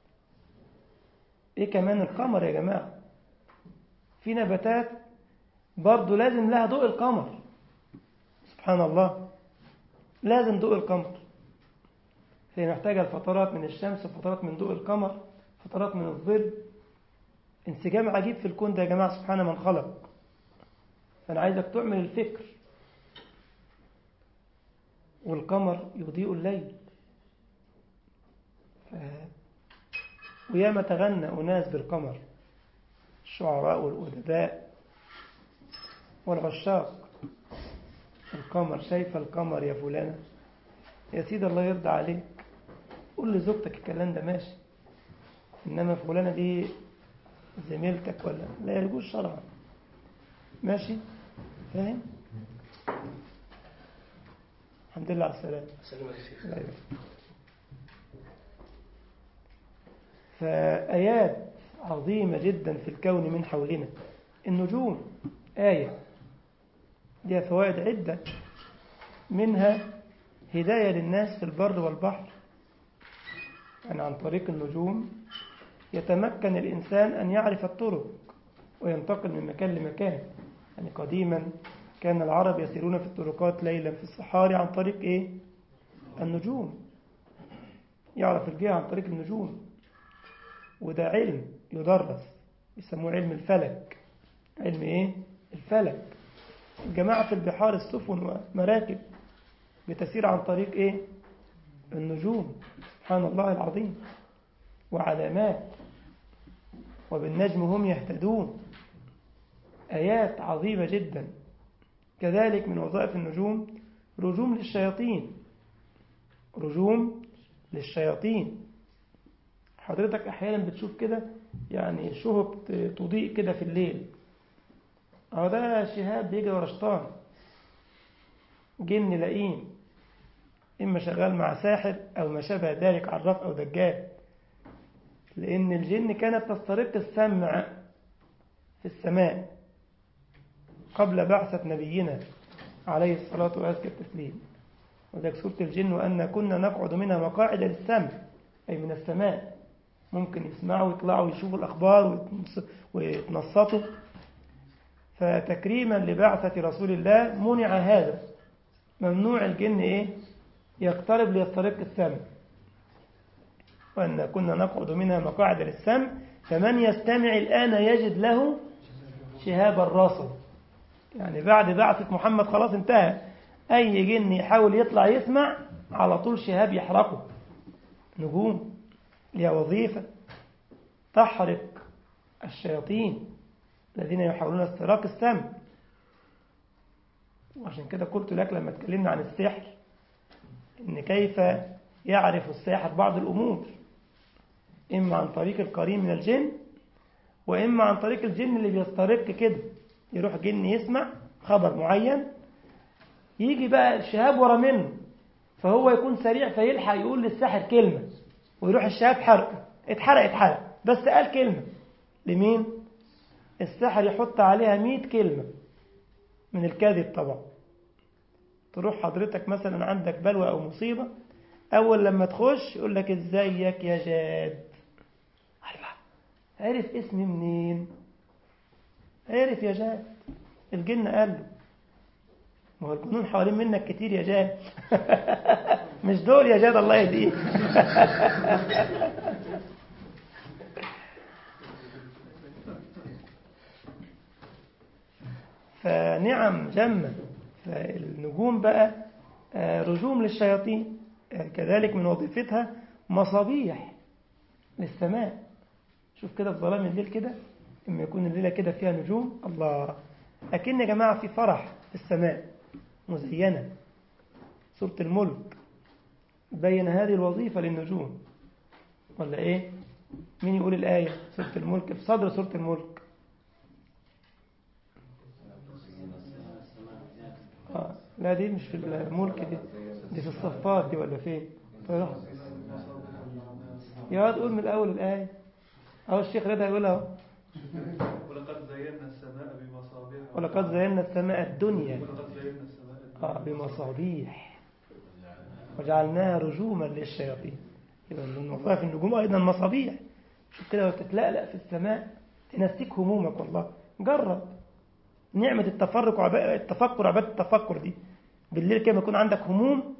إيه كمان؟ القمر يا جماعة، في نباتات برضو لازم لها ضوء القمر، سبحان الله، لازم ضوء القمر. فهي محتاجة الفترات من الشمس وفترات من ضوء القمر، فترات من الظل. انسجام عجيب في الكون ده يا جماعة، سبحان من خلق. فأنا عايزك تعمل الفكر. والقمر يضيء الليل. ف... وياما تغنى أناس بالقمر، الشعراء والأدباء والعشاق. القمر، شايف القمر يا فلانة؟ يا سيدي الله يرضى عليك، قول لزوجتك الكلام ده ماشي، إنما فلانة دي زميلتك ولا لا يجوز شرعا. ماشي؟ فاهم؟ الحمد لله على السلامة. فآيات عظيمة جدا في الكون من حولنا. النجوم آية لها فوائد عدة، منها هداية للناس في البر والبحر. يعني عن طريق النجوم يتمكن الإنسان أن يعرف الطرق وينتقل من مكان لمكان. يعني قديما كان العرب يسيرون في الطرقات ليلا في الصحاري عن طريق إيه؟ النجوم. يعرف الجهة عن طريق النجوم. وده علم يدرس، يسموه علم الفلك. علم إيه؟ الفلك. الجماعة في البحار السفن ومراكب بتسير عن طريق إيه؟ النجوم، سبحان الله العظيم. وعلامات، وبالنجم هم يهتدون. آيات عظيمة جدا. كذلك من وظائف النجوم رجوم للشياطين. رجوم للشياطين. حضرتك أحيانا بتشوف كده يعني شهب تضيء كده في الليل، أو ده شهاب بيجي ورا شيطان، جن لئيم، إما شغال مع ساحر أو ما شابه ذلك، عراف أو دجال. لأن الجن كانت تسترق السمع في السماء قبل بعثة نبينا عليه الصلاة والتسليم. وذلك سورة الجن وأن كنا نقعد منها مقاعد للسمع، أي من السماء، ممكن يسمعوا ويطلعوا ويشوفوا الأخبار ويتنصتوا. فتكريما لبعثة رسول الله منع هذا، ممنوع الجن إيه؟ يقترب ليسترق السمع. وأن كنا نقعد منها مقاعد للسمع فمن يستمع الآن يجد له شهابا رصد. يعني بعد بعثة محمد خلاص انتهى، أي جن يحاول يطلع يسمع على طول شهاب يحرقه. نجوم لها وظيفة تحرق الشياطين الذين يحاولون استراق السمع. وعشان كده قلت لك لما اتكلمنا عن السحر إن كيف يعرف الساحر بعض الأمور، إما عن طريق القرين من الجن، وإما عن طريق الجن اللي بيسترق كده. يروح جن يسمع خبر معين، يجي بقى الشهاب ورا منه، فهو يكون سريع فيلحق يقول للساحر كلمة، ويروح الشهاب حرق، اتحرق اتحرق، بس قال كلمة لمين؟ الساحر يحط عليها مئة كلمة من الكاذب طبعا. تروح حضرتك مثلا عندك بلوى أو مصيبة، أول لما تخش يقول لك إزيك يا جاد. الله، عرف اسمي منين؟ عرف يا جاد، الجن قال له. ما هو الجنون حوالين منك كتير يا جاد. مش دول يا جاد، الله يهديك. فنعم جمة. فالنجوم بقى رجوم للشياطين، كذلك من وظيفتها مصابيح للسماء. شوف كده في ظلام الليل كده، إما يكون الليلة كده فيها نجوم، الله، أكن يا جماعة في فرح في السماء مزينة. سورة الملك بين هذه الوظيفة للنجوم، ولا إيه؟ مين يقول الآية؟ سورة الملك، في صدر سورة الملك. آه. لا دي مش في الملك، دي دي في الصفات دي، ولا فين؟ طيب. يا تقول من الأول الآية، أهو الشيخ رضا يقولها. ولقد زينا السماء بمصابيح ولقد زينا السماء الدنيا آه بمصابيح وجعلناها رجوما للشياطين. يبقى الله في النجوم أيضا مصابيح. شوف كده وتتلألأ في السماء تنسيك همومك. والله جرب نعمة التفرق وعب... التفكر عبادة التفكر دي. بالليل كده يكون عندك هموم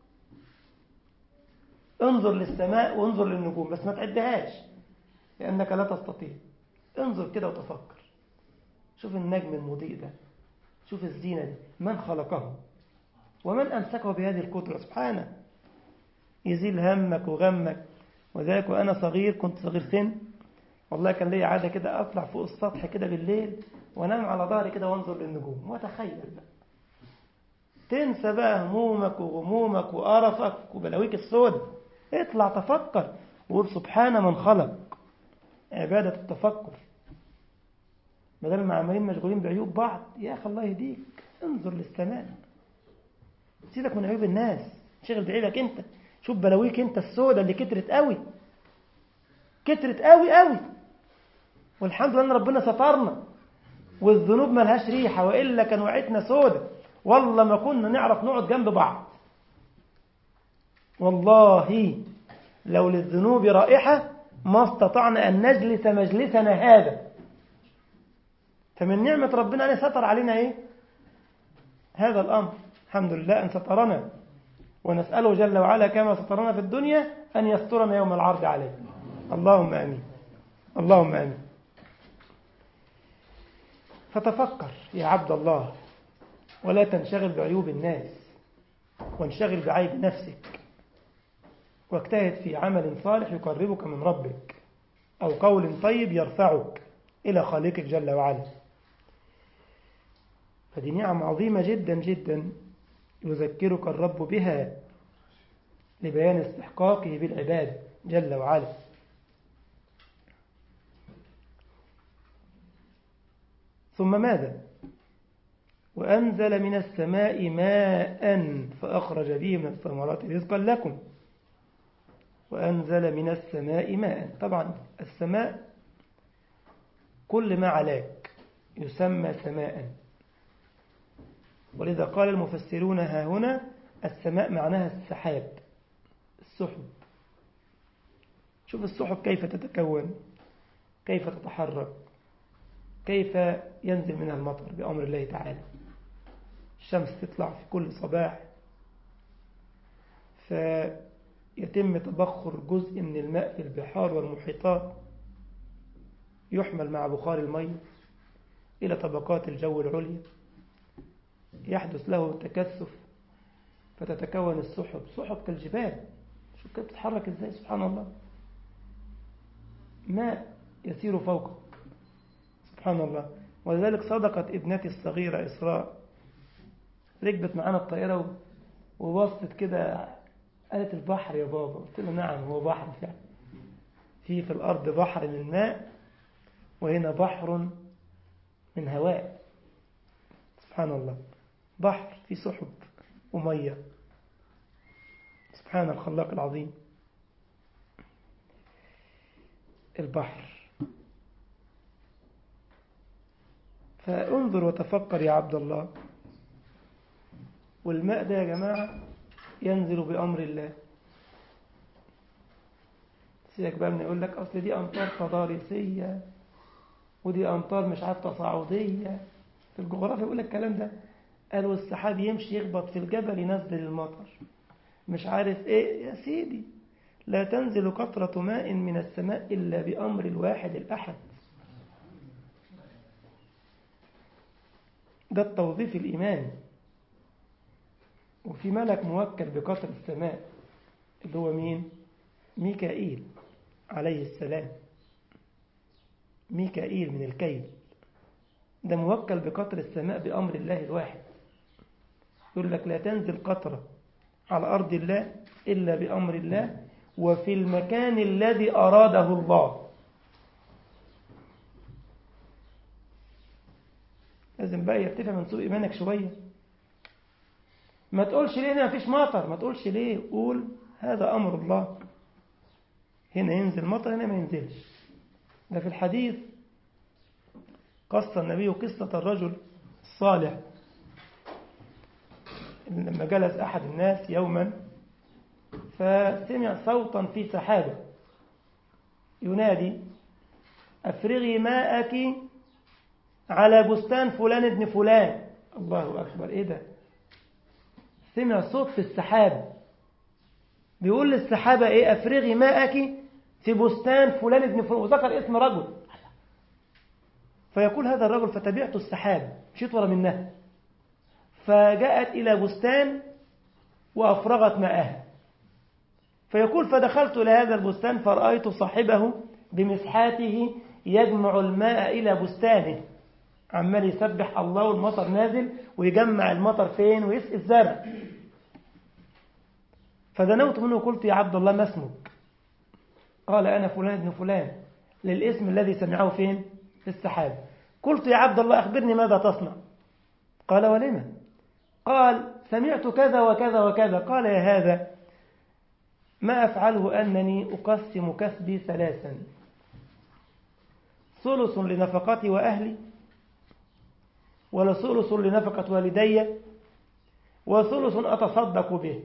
انظر للسماء وانظر للنجوم، بس ما تعدهاش لأنك لا تستطيع. انظر كده وتفكر، شوف النجم المضيء ده، شوف الزينة دي، من خلقه ومن أمسكه بهذه القدرة سبحانه. يزيل همك وغمك. وذلك وأنا صغير، كنت صغير سن، والله كان لي عادة كده أطلع فوق السطح كده بالليل وانام على ظهري كده وانظر للنجوم وأتخيل بقى. تنسى بقى همومك وغمومك وقرفك وبلاويك السود. اطلع تفكر وقول سبحان من خلق. عبادة التفكر بدل ما عمالين مشغولين بعيوب بعض. يا أخي الله يهديك، انظر للسماء، سيبك من عيوب الناس، شغل بعيدك انت. شوف بلاويك انت السودة اللي كترت قوي، كترت قوي قوي، والحمد لله ان ربنا سترنا والذنوب ملهاش ريحة، وإلا كان وعيتنا سودة. والله ما كنا نعرف نقعد جنب بعض. والله لو للذنوب رائحة ما استطعنا أن نجلس مجلسنا هذا. فمن نعمة ربنا أن ستر علينا إيه؟ هذا الأمر. الحمد لله أن سترنا، ونسأله جل وعلا كما سترنا في الدنيا أن يسترنا يوم العرض عليه. اللهم آمين، اللهم آمين. فتفكر يا عبد الله، ولا تنشغل بعيوب الناس، وانشغل بعيب نفسك، واجتهد في عمل صالح يقربك من ربك، أو قول طيب يرفعك إلى خالقك جل وعلا. فدي نعم عظيمة جدا جدا يذكرك الرب بها لبيان استحقاقه بالعبادة جل وعلا. ثم ماذا؟ وأنزل من السماء ماء فأخرج به من الثمرات رزقا لكم. وأنزل من السماء ماء. طبعا السماء كل ما علاك يسمى سماء، ولذا قال المفسرون ها هنا السماء معناها السحاب، السحب. شوف السحب كيف تتكون، كيف تتحرك، كيف ينزل منها المطر بأمر الله تعالى. الشمس تطلع في كل صباح فيتم تبخر جزء من الماء في البحار والمحيطات، يحمل مع بخار الماء إلى طبقات الجو العليا، يحدث له تكثف فتتكون السحب. سحب كالجبال، شوف كيف تتحرك ازاي، سبحان الله. ماء يسير فوقه، سبحان الله. ولذلك صدقت ابنتي الصغيرة إسراء، ركبت معانا الطائرة وبصت كده قالت البحر يا بابا. قلت له نعم هو بحر فعلا، في في الأرض بحر من ماء، وهنا بحر من هواء. سبحان الله، بحر في سحب ومية. سبحان الخلاق العظيم. البحر. فانظر وتفكر يا عبد الله. والماء ده يا جماعة ينزل بأمر الله. سيبك بقى من يقول لك أصل دي أمطار تضاريسية ودي أمطار مش عارف تصاعدية. في الجغرافيا يقول لك الكلام ده. قالوا السحاب يمشي يخبط في الجبل ينزل المطر، مش عارف ايه. يا سيدي لا تنزل قطرة ماء من السماء إلا بأمر الواحد الأحد. ده التوظيف الإيماني. وفي ملك موكل بقطر السماء اللي هو مين؟ ميكائيل عليه السلام. ميكائيل من الكيل، ده موكل بقطر السماء بأمر الله الواحد. يقول لك لا تنزل قطرة على أرض الله إلا بأمر الله وفي المكان الذي أراده الله. لازم بقى يرتفع من سوء إيمانك شوية. ما تقولش ليه هنا مفيش مطر، ما تقولش ليه، قول هذا أمر الله. هنا ينزل مطر هنا ما ينزلش. ده في الحديث قص النبي قصة الرجل صالح لما جلس أحد الناس يوما فسمع صوتا في سحابة ينادي أفرغي ماءك على بستان فلان ابن فلان. الله أكبر، إيه ده؟ سمع صوت في السحاب بيقول للسحابة إيه؟ أفرغي ماءك في بستان فلان ابن فلان، وذكر اسم رجل. فيقول هذا الرجل فتبعت السحاب، مشيت ورا منها فجاءت إلى بستان وأفرغت ماءها. فيقول فدخلت إلى هذا البستان فرأيت صاحبه بمسحاته يجمع الماء إلى بستانه، عمال يسبح الله والمطر نازل ويجمع المطر فين ويسقي الزرع. فدنوت منه وقلت يا عبد الله ما اسمك؟ قال أنا فلان ابن فلان، للاسم الذي سمعه فين؟ في السحاب. قلت يا عبد الله أخبرني ماذا تصنع؟ قال ولما؟ قال سمعت كذا وكذا وكذا. قال يا هذا ما أفعله أنني أقسم كسبي ثلاثا، ثلث لنفقتي وأهلي، وثلث لنفقة والدي، وثلث أتصدق به.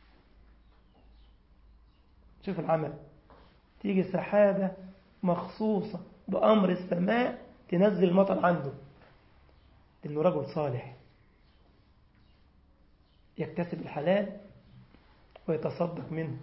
شوف العمل، تيجي سحابة مخصوصة بأمر السماء تنزل المطر عنده، إنه رجل صالح يكتسب الحلال ويتصدق منه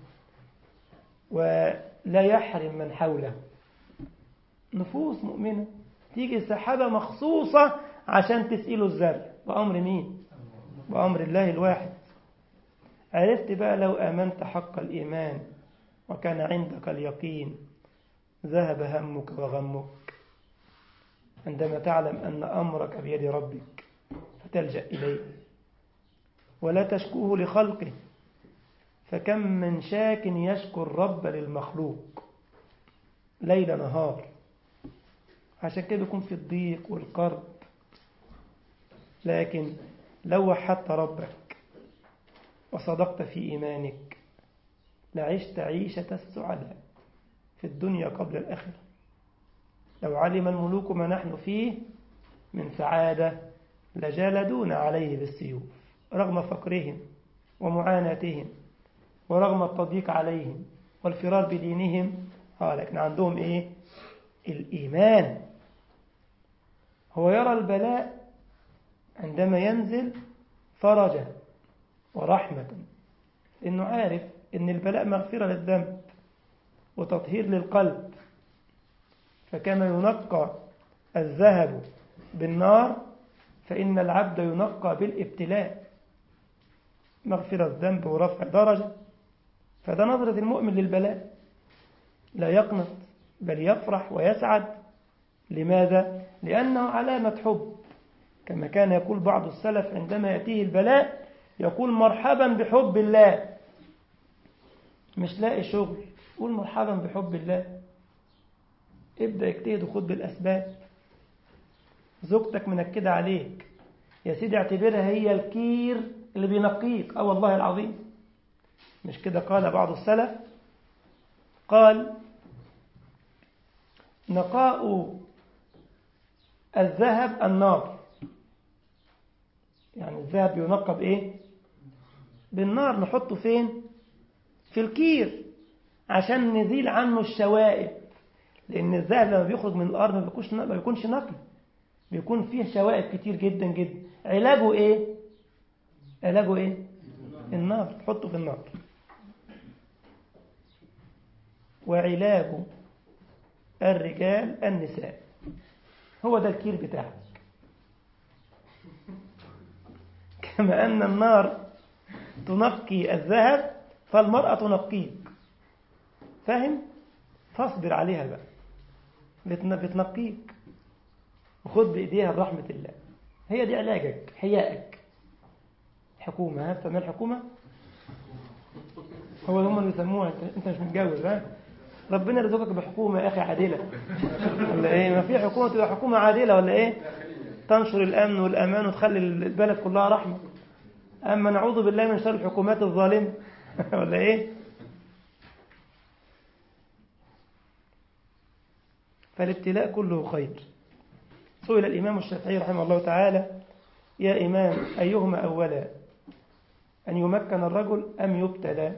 ولا يحرم من حوله. نفوس مؤمنة تيجي سحابة مخصوصة عشان تسئله الزرع، بأمر مين؟ بأمر الله الواحد. عرفت بقى لو آمنت حق الإيمان وكان عندك اليقين ذهب همك وغمك عندما تعلم أن أمرك بيد ربك فتلجأ إليه ولا تشكوه لخلقه، فكم من شاك يشكو الرب للمخلوق ليل نهار. عشان كده يكون في الضيق والقرب، لكن لو وحدت ربك وصدقت في إيمانك لعشت عيشة السعداء في الدنيا قبل الآخرة. لو علم الملوك ما نحن فيه من سعادة لجالدون عليه بالسيوف رغم فقرهم ومعاناتهم ورغم التضييق عليهم والفرار بدينهم. آه لكن عندهم إيه؟ الإيمان. هو يرى البلاء عندما ينزل فرجا ورحمة، إنه عارف إن البلاء مغفرة للذنب وتطهير للقلب. فكما ينقى الذهب بالنار فإن العبد ينقى بالابتلاء، مغفرة الذنب ورفع درجة. فده نظرة المؤمن للبلاء، لا يقنط بل يفرح ويسعد. لماذا؟ لأنه علامة حب، كما كان يقول بعض السلف عندما يأتيه البلاء يقول مرحبا بحب الله. مش لاقي شغل، قول مرحبا بحب الله، ابدأ اجتهد وخد بالأسباب. زوجتك منكدة عليك، يا سيدي اعتبرها هي الكير اللي بينقيك. اه والله العظيم، مش كده قال بعض السلف؟ قال نقاء الذهب النار، يعني الذهب ينقى بإيه؟ بالنار. نحطه فين؟ في الكير عشان نزيل عنه الشوائب، لأن الذهب لما بيخرج من الأرض ما بيكونش ما بيكونش نقي، بيكون فيه شوائب كتير جدا جدا. علاجه إيه؟ علاجه إيه؟ النار، تحطه في النار. وعلاج الرجال النساء، هو ده الكير بتاعك. كما أن النار تنقي الذهب فالمرأة تنقيك، فاهم؟ فاصبر عليها بقى، بتنقيك وخد بإيديها برحمة الله. هي دي علاجك، حيائك. حكومة، ها فما الحكومة؟ هو هم اللي يسموها، انت مش متجوز. ها ربنا يرزقك بحكومة يا أخي عادلة ولا إيه؟ ما في حكومة تبقى حكومة عادلة ولا إيه؟ تنشر الأمن والأمان وتخلي البلد كلها رحمة. أما نعوذ بالله من شر الحكومات الظالمة ولا إيه؟ فالابتلاء كله خير. سئل الإمام الشافعي رحمه الله تعالى يا إمام أيهما أولا، أن يمكن الرجل أم يبتلى؟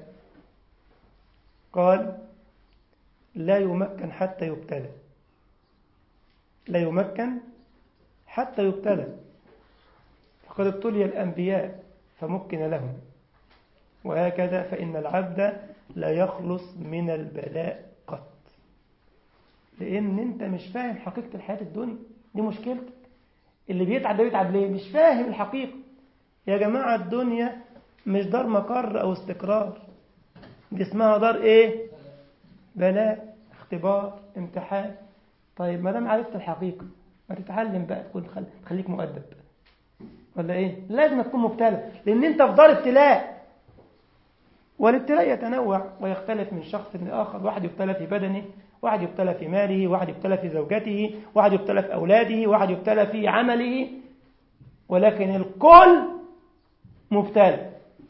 قال لا يمكن حتى يبتلى، لا يمكن حتى يبتلى، فقد ابتلي الأنبياء فمكن لهم، وهكذا فإن العبد لا يخلص من البلاء قط، لأن أنت مش فاهم حقيقة الحياة الدنيا. دي مشكلتك. اللي بيتعب ده بيتعب ليه؟ مش فاهم الحقيقة. يا جماعة الدنيا مش دار مقر أو استقرار، دي اسمها دار إيه؟ بلاء، اختبار، امتحان. طيب ما دام عرفت الحقيقة ما تتعلم بقى تكون تخليك مؤدب ولا إيه؟ لازم تكون مبتلى، لأن أنت في دار ابتلاء، والابتلاء يتنوع ويختلف من شخص لآخر. واحد يبتلى في بدنه، واحد يبتلى في ماله، واحد يبتلى في زوجته، واحد يبتلى في أولاده، واحد يبتلى في عمله، ولكن الكل مبتلى.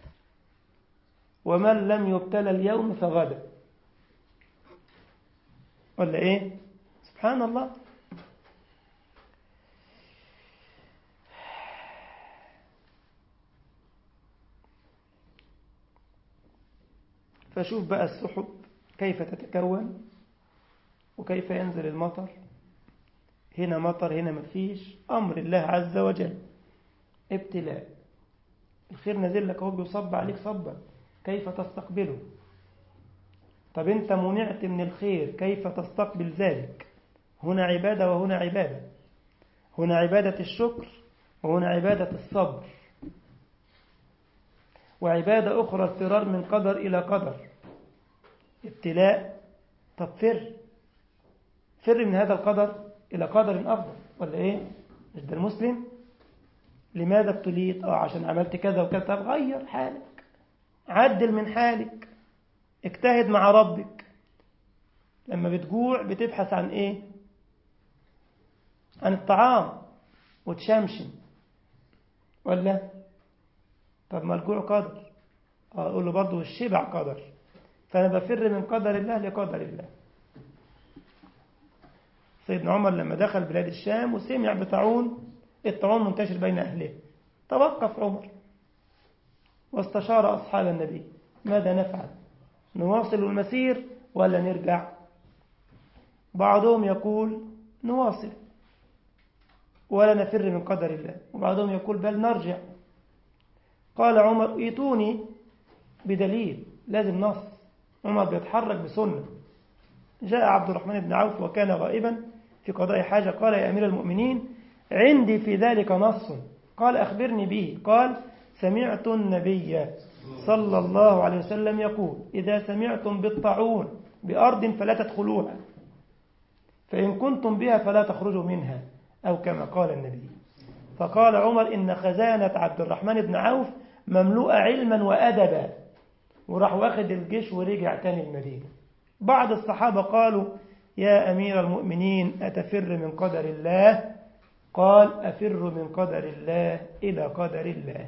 ومن لم يبتلى اليوم فغدا، ولا إيه؟ سبحان الله. فشوف بقى السحب كيف تتكون وكيف ينزل المطر، هنا مطر هنا مفيش، أمر الله عز وجل، ابتلاء. الخير نزل لك، هو بيصب عليك صبا، كيف تستقبله؟ طب أنت منعت من الخير، كيف تستقبل ذلك؟ هنا عبادة وهنا عبادة، هنا عبادة الشكر وهنا عبادة الصبر، وعبادة أخرى الفرار من قدر إلى قدر. ابتلاء، طب فر فر من هذا القدر إلى قدر أفضل، ولا إيه؟ مش ده المسلم؟ لماذا ابتليت؟ آه عشان عملت كذا وكذا. طب غير حالك، عدل من حالك، اجتهد مع ربك. لما بتجوع بتبحث عن إيه؟ عن الطعام وتشمشم، ولا؟ طب ما الجوع قدر، أقول له برضه الشبع قدر، فأنا بفر من قدر الله لقدر الله. سيدنا عمر لما دخل بلاد الشام وسمع بطاعون، الطاعون منتشر بين أهله، توقف عمر واستشار أصحاب النبي، ماذا نفعل؟ نواصل المسير ولا نرجع؟ بعضهم يقول نواصل ولا نفر من قدر الله، وبعضهم يقول بل نرجع. قال عمر ايتوني بدليل، لازم نص. عمر بيتحرك بسنة. جاء عبد الرحمن بن عوف وكان غائبا في قضاء حاجة، قال يا أمير المؤمنين عندي في ذلك نص. قال أخبرني به. قال سمعت النبي صلى الله عليه وسلم يقول إذا سمعتم بالطاعون بأرض فلا تدخلوها، فإن كنتم بها فلا تخرجوا منها، أو كما قال النبي. فقال عمر إن خزانة عبد الرحمن بن عوف مملوءة علما وأدبا، وراح واخد الجيش ورجع تاني المدينة. بعض الصحابة قالوا يا أمير المؤمنين أتفر من قدر الله؟ قال أفر من قدر الله إلى قدر الله،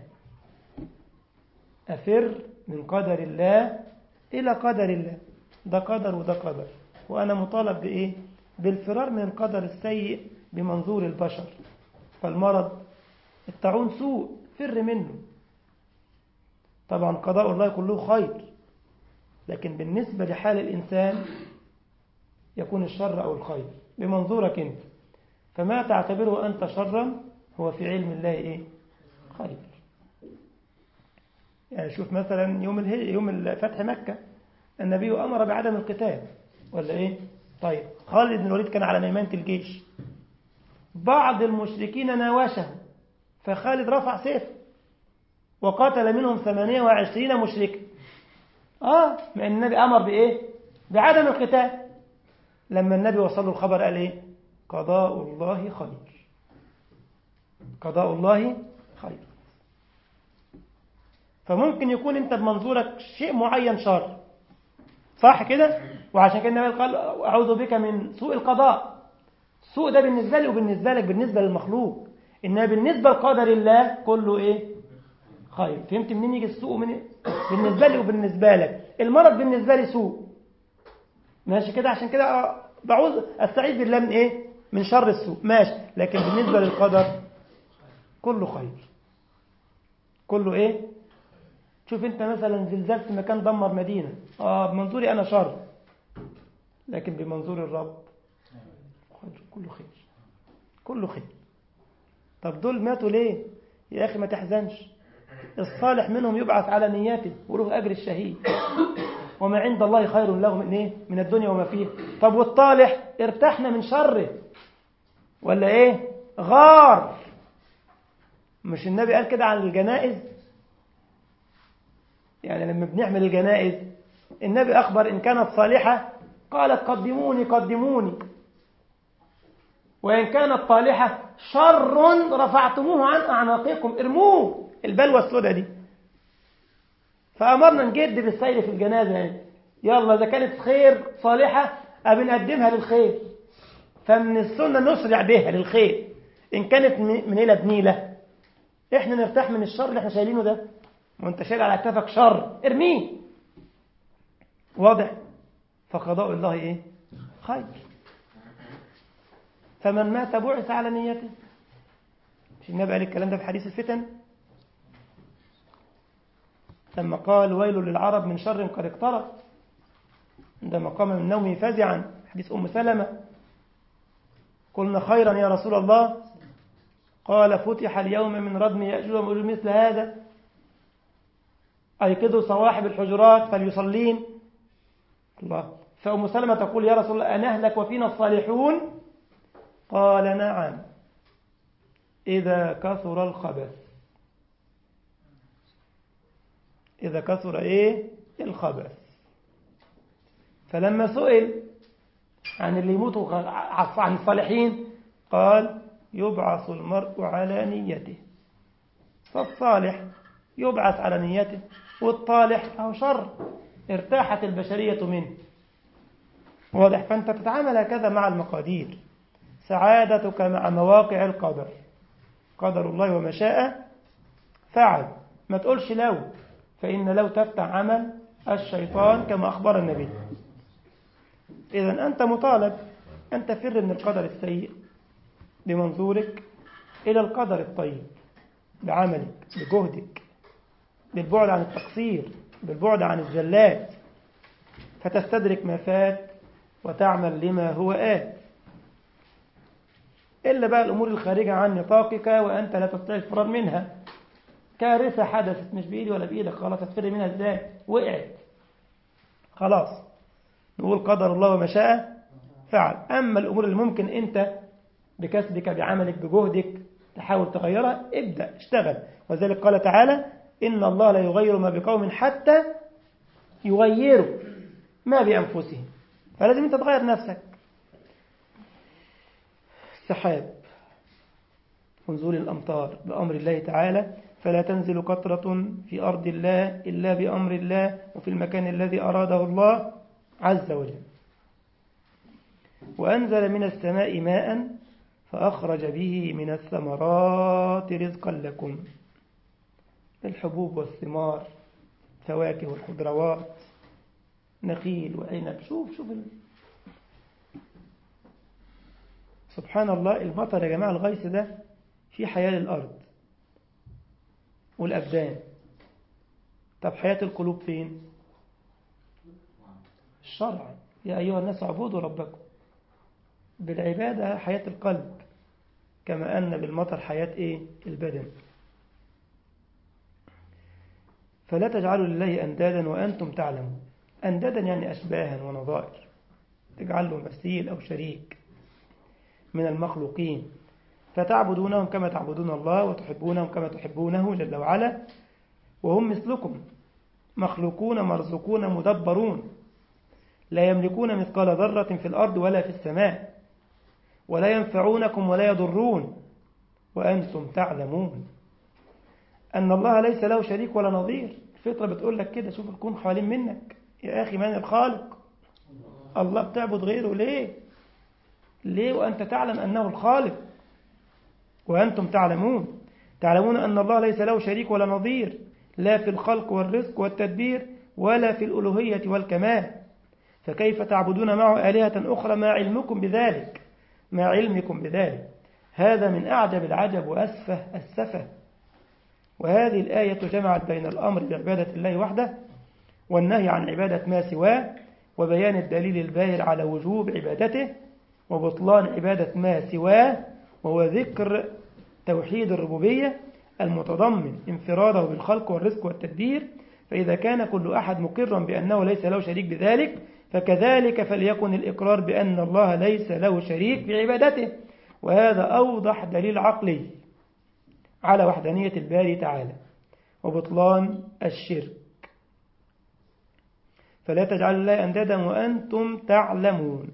أفر من قدر الله إلى قدر الله. ده قدر وده قدر، وأنا مطالب بإيه؟ بالفرار من القدر السيء بمنظور البشر. فالمرض الطاعون سوء، فر منه. طبعا قضاء الله كله خير، لكن بالنسبة لحال الإنسان يكون الشر أو الخير بمنظورك أنت، فما تعتبره أنت شرا هو في علم الله إيه؟ خير. يعني شوف مثلا يوم يوم فتح مكة النبي أمر بعدم القتال، ولا إيه؟ طيب خالد بن الوليد كان على ميمنة الجيش، بعض المشركين ناوشه، فخالد رفع سيف وقاتل منهم ثمانية وعشرين مشركا. آه ما النبي أمر بإيه؟ بعدم القتال. لما النبي وصل له الخبر قال إيه؟ قضاء الله خير، قضاء الله خير. فممكن يكون أنت بمنظورك شيء معين شر، صح كده؟ وعشان كده النبي قال أعوذ بك من سوء القضاء. السوء ده بالنسبة لي وبالنسبة لك، بالنسبة للمخلوق، إنها بالنسبة لقدر الله كله إيه؟ خير. فهمت منين يجي السوء؟ من بالنسبة لي وبالنسبة لك. المرض بالنسبة لي سوء، ماشي كده؟ عشان كده بعوذ أستعيذ بالله من إيه؟ من شر السوء، ماشي. لكن بالنسبة للقدر كله خير، كله إيه؟ شوف أنت مثلا زلزال في مكان دمر مدينة، آه بمنظوري أنا شر، لكن بمنظور الرب خير، كله خير، كله خير. طب دول ماتوا ليه؟ يا أخي ما تحزنش، الصالح منهم يبعث على نياته وله أجر الشهيد، وما عند الله خير له من إيه؟ من الدنيا وما فيها. طب والطالح ارتحنا من شره ولا إيه؟ غار. مش النبي قال كده عن الجنائز؟ يعني لما بنعمل الجنائز النبي أخبر إن كانت صالحة قالت قدموني قدموني، وإن كانت طالحة شر رفعتموه عن أعناقكم، ارموه، البلوى السوداء دي. فأمرنا نجد بالسير في الجنازة، يعني يلا إذا كانت خير صالحة أبي نقدمها للخير، فمن السنة نسرع بها للخير. إن كانت منيلة بنيلة إحنا نرتاح من الشر اللي إحنا شايلينه ده، وأنت شايل على كتفك شر ارميه، واضح؟ فقضاء الله إيه؟ خير. فمن مات بعث على نيته. مش النبي قال الكلام ده في حديث الفتن لما قال ويل للعرب من شر قد اقترب، عندما قام من نومه فزعا، حديث أم سلمة، قلنا خيرا يا رسول الله، قال فتح اليوم من ردم يأجوج ومأجوج مثل هذا، أيقظوا صواحب الحجرات فليصلين. الله. فأم سلمة تقول يا رسول الله أنهلك وفينا الصالحون؟ قال نعم إذا كثر الخبث. إذا كثر إيه؟ الخبث. فلما سئل عن اللي يموتوا عن الصالحين قال يبعث المرء على نيته. فالصالح يبعث على نيته، والطالح أو شر ارتاحت البشرية منه، واضح؟ فأنت تتعامل هكذا مع المقادير، سعادتك مع مواقع القدر، قدر الله وما شاء فعل. ما تقولش لو، فإن لو تفتح عمل الشيطان كما أخبر النبي. إذن أنت مطالب أن تفر من القدر السيء بمنظورك إلى القدر الطيب، بعملك، بجهدك، بالبعد عن التقصير، بالبعد عن الزلات، فتستدرك ما فات وتعمل لما هو آت. إلا بقى الأمور الخارجة عن نطاقك وأنت لا تستطيع الفرار منها، كارثة حدثت مش بإيدي ولا بإيدك، خلاص هتفر منها إزاي؟ وقعت خلاص، نقول قدر الله وما شاء فعل. أما الأمور اللي ممكن أنت بكسبك بعملك بجهدك تحاول تغيرها، ابدأ اشتغل. وذلك قال تعالى إن الله لا يغير ما بقوم حتى يغيروا ما بأنفسهم، فلازم أنت تغير نفسك. السحاب ونزول الأمطار بأمر الله تعالى، فلا تنزل قطرة في أرض الله إلا بأمر الله وفي المكان الذي أراده الله عز وجل. وأنزل من السماء ماء فأخرج به من الثمرات رزقا لكم، الحبوب والثمار، فواكه والخضروات، نخيل وعنب. شوف شوف ال... سبحان الله. المطر يا جماعة الغيث ده في حياة للأرض والأبدان. طب حياة القلوب فين؟ الشرع، يا أيها الناس اعبدوا ربكم. بالعبادة حياة القلب، كما أن بالمطر حياة إيه؟ البدن. فلا تجعلوا لله أندادا وأنتم تعلمون. أندادا يعني أشباها ونظائر، تجعل له مثيل أو شريك من المخلوقين، فتعبدونهم كما تعبدون الله وتحبونهم كما تحبونه جل وعلا، وهم مثلكم مخلوقون مرزقون مدبرون، لا يملكون مثقال ذرة في الأرض ولا في السماء، ولا ينفعونكم ولا يضرون، وأنتم تعلمون أن الله ليس له شريك ولا نظير. الفطرة بتقول لك كده، شوف الكون حوالين منك يا أخي، من الخالق؟ الله، بتعبد غيره ليه؟ ليه وأنت تعلم أنه الخالق؟ وأنتم تعلمون، تعلمون أن الله ليس له شريك ولا نظير، لا في الخلق والرزق والتدبير ولا في الألوهية والكمال، فكيف تعبدون معه آلهة أخرى ما علمكم بذلك ما علمكم بذلك هذا من أعجب العجب وأسفه السفه. وهذه الآية جمعت بين الأمر بعبادة الله وحده والنهي عن عبادة ما سواه، وبيان الدليل الباهر على وجوب عبادته وبطلان عبادة ما سواه، وهو ذكر توحيد الربوبية المتضمن انفراده بالخلق والرزق والتدبير. فإذا كان كل أحد مقرا بأنه ليس له شريك بذلك، فكذلك فليكن الإقرار بأن الله ليس له شريك بعبادته، وهذا أوضح دليل عقلي على وحدانية الباري تعالى وبطلان الشرك. فلا تجعلوا الله أندادا وأنتم تعلمون.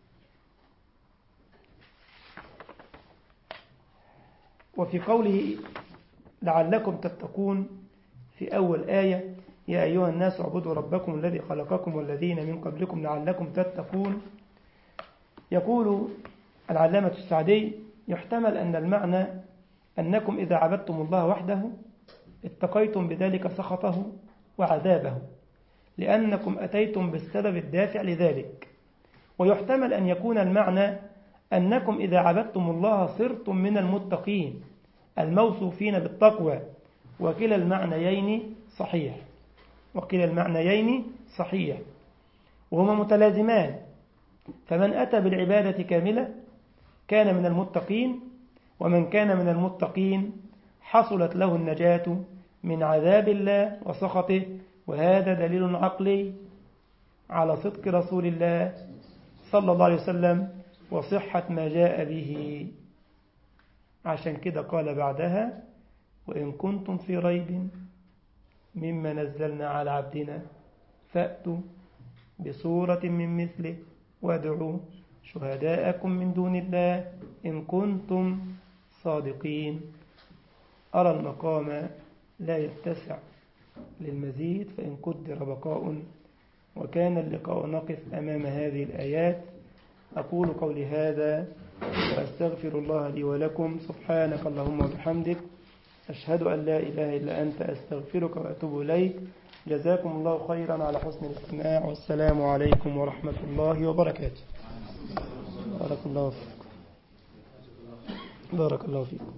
وفي قوله لعلكم تتقون في أول آية يا أيها الناس اعبدوا ربكم الذي خلقكم والذين من قبلكم لعلكم تتقون، يقول العلامة السعدي يحتمل أن المعنى أنكم إذا عبدتم الله وحده اتقيتم بذلك سخطه وعذابه، لأنكم أتيتم بالسبب الدافع لذلك. ويحتمل أن يكون المعنى أنكم إذا عبدتم الله صرتم من المتقين الموصوفين بالتقوى، وكلا المعنيين صحيح وكلا المعنيين صحيح وهما متلازمان. فمن أتى بالعبادة كاملة كان من المتقين، ومن كان من المتقين حصلت له النجاة من عذاب الله وسخطه. وهذا دليل عقلي على صدق رسول الله صلى الله عليه وسلم وصحة ما جاء به. عشان كده قال بعدها وإن كنتم في ريب مما نزلنا على عبدنا فأتوا بصورة من مثله وادعوا شهداءكم من دون الله إن كنتم صادقين. أرى المقام لا يتسع للمزيد، فإن قدر بقاء وكان اللقاء نقف أمام هذه الآيات. أقول قولي هذا وأستغفر الله لي ولكم. سبحانك اللهم وبحمدك أشهد أن لا إله إلا أنت أستغفرك وأتوب إليك. جزاكم الله خيرا على حسن الاستماع، والسلام عليكم ورحمة الله وبركاته. بارك الله فيكم. بارك الله فيكم.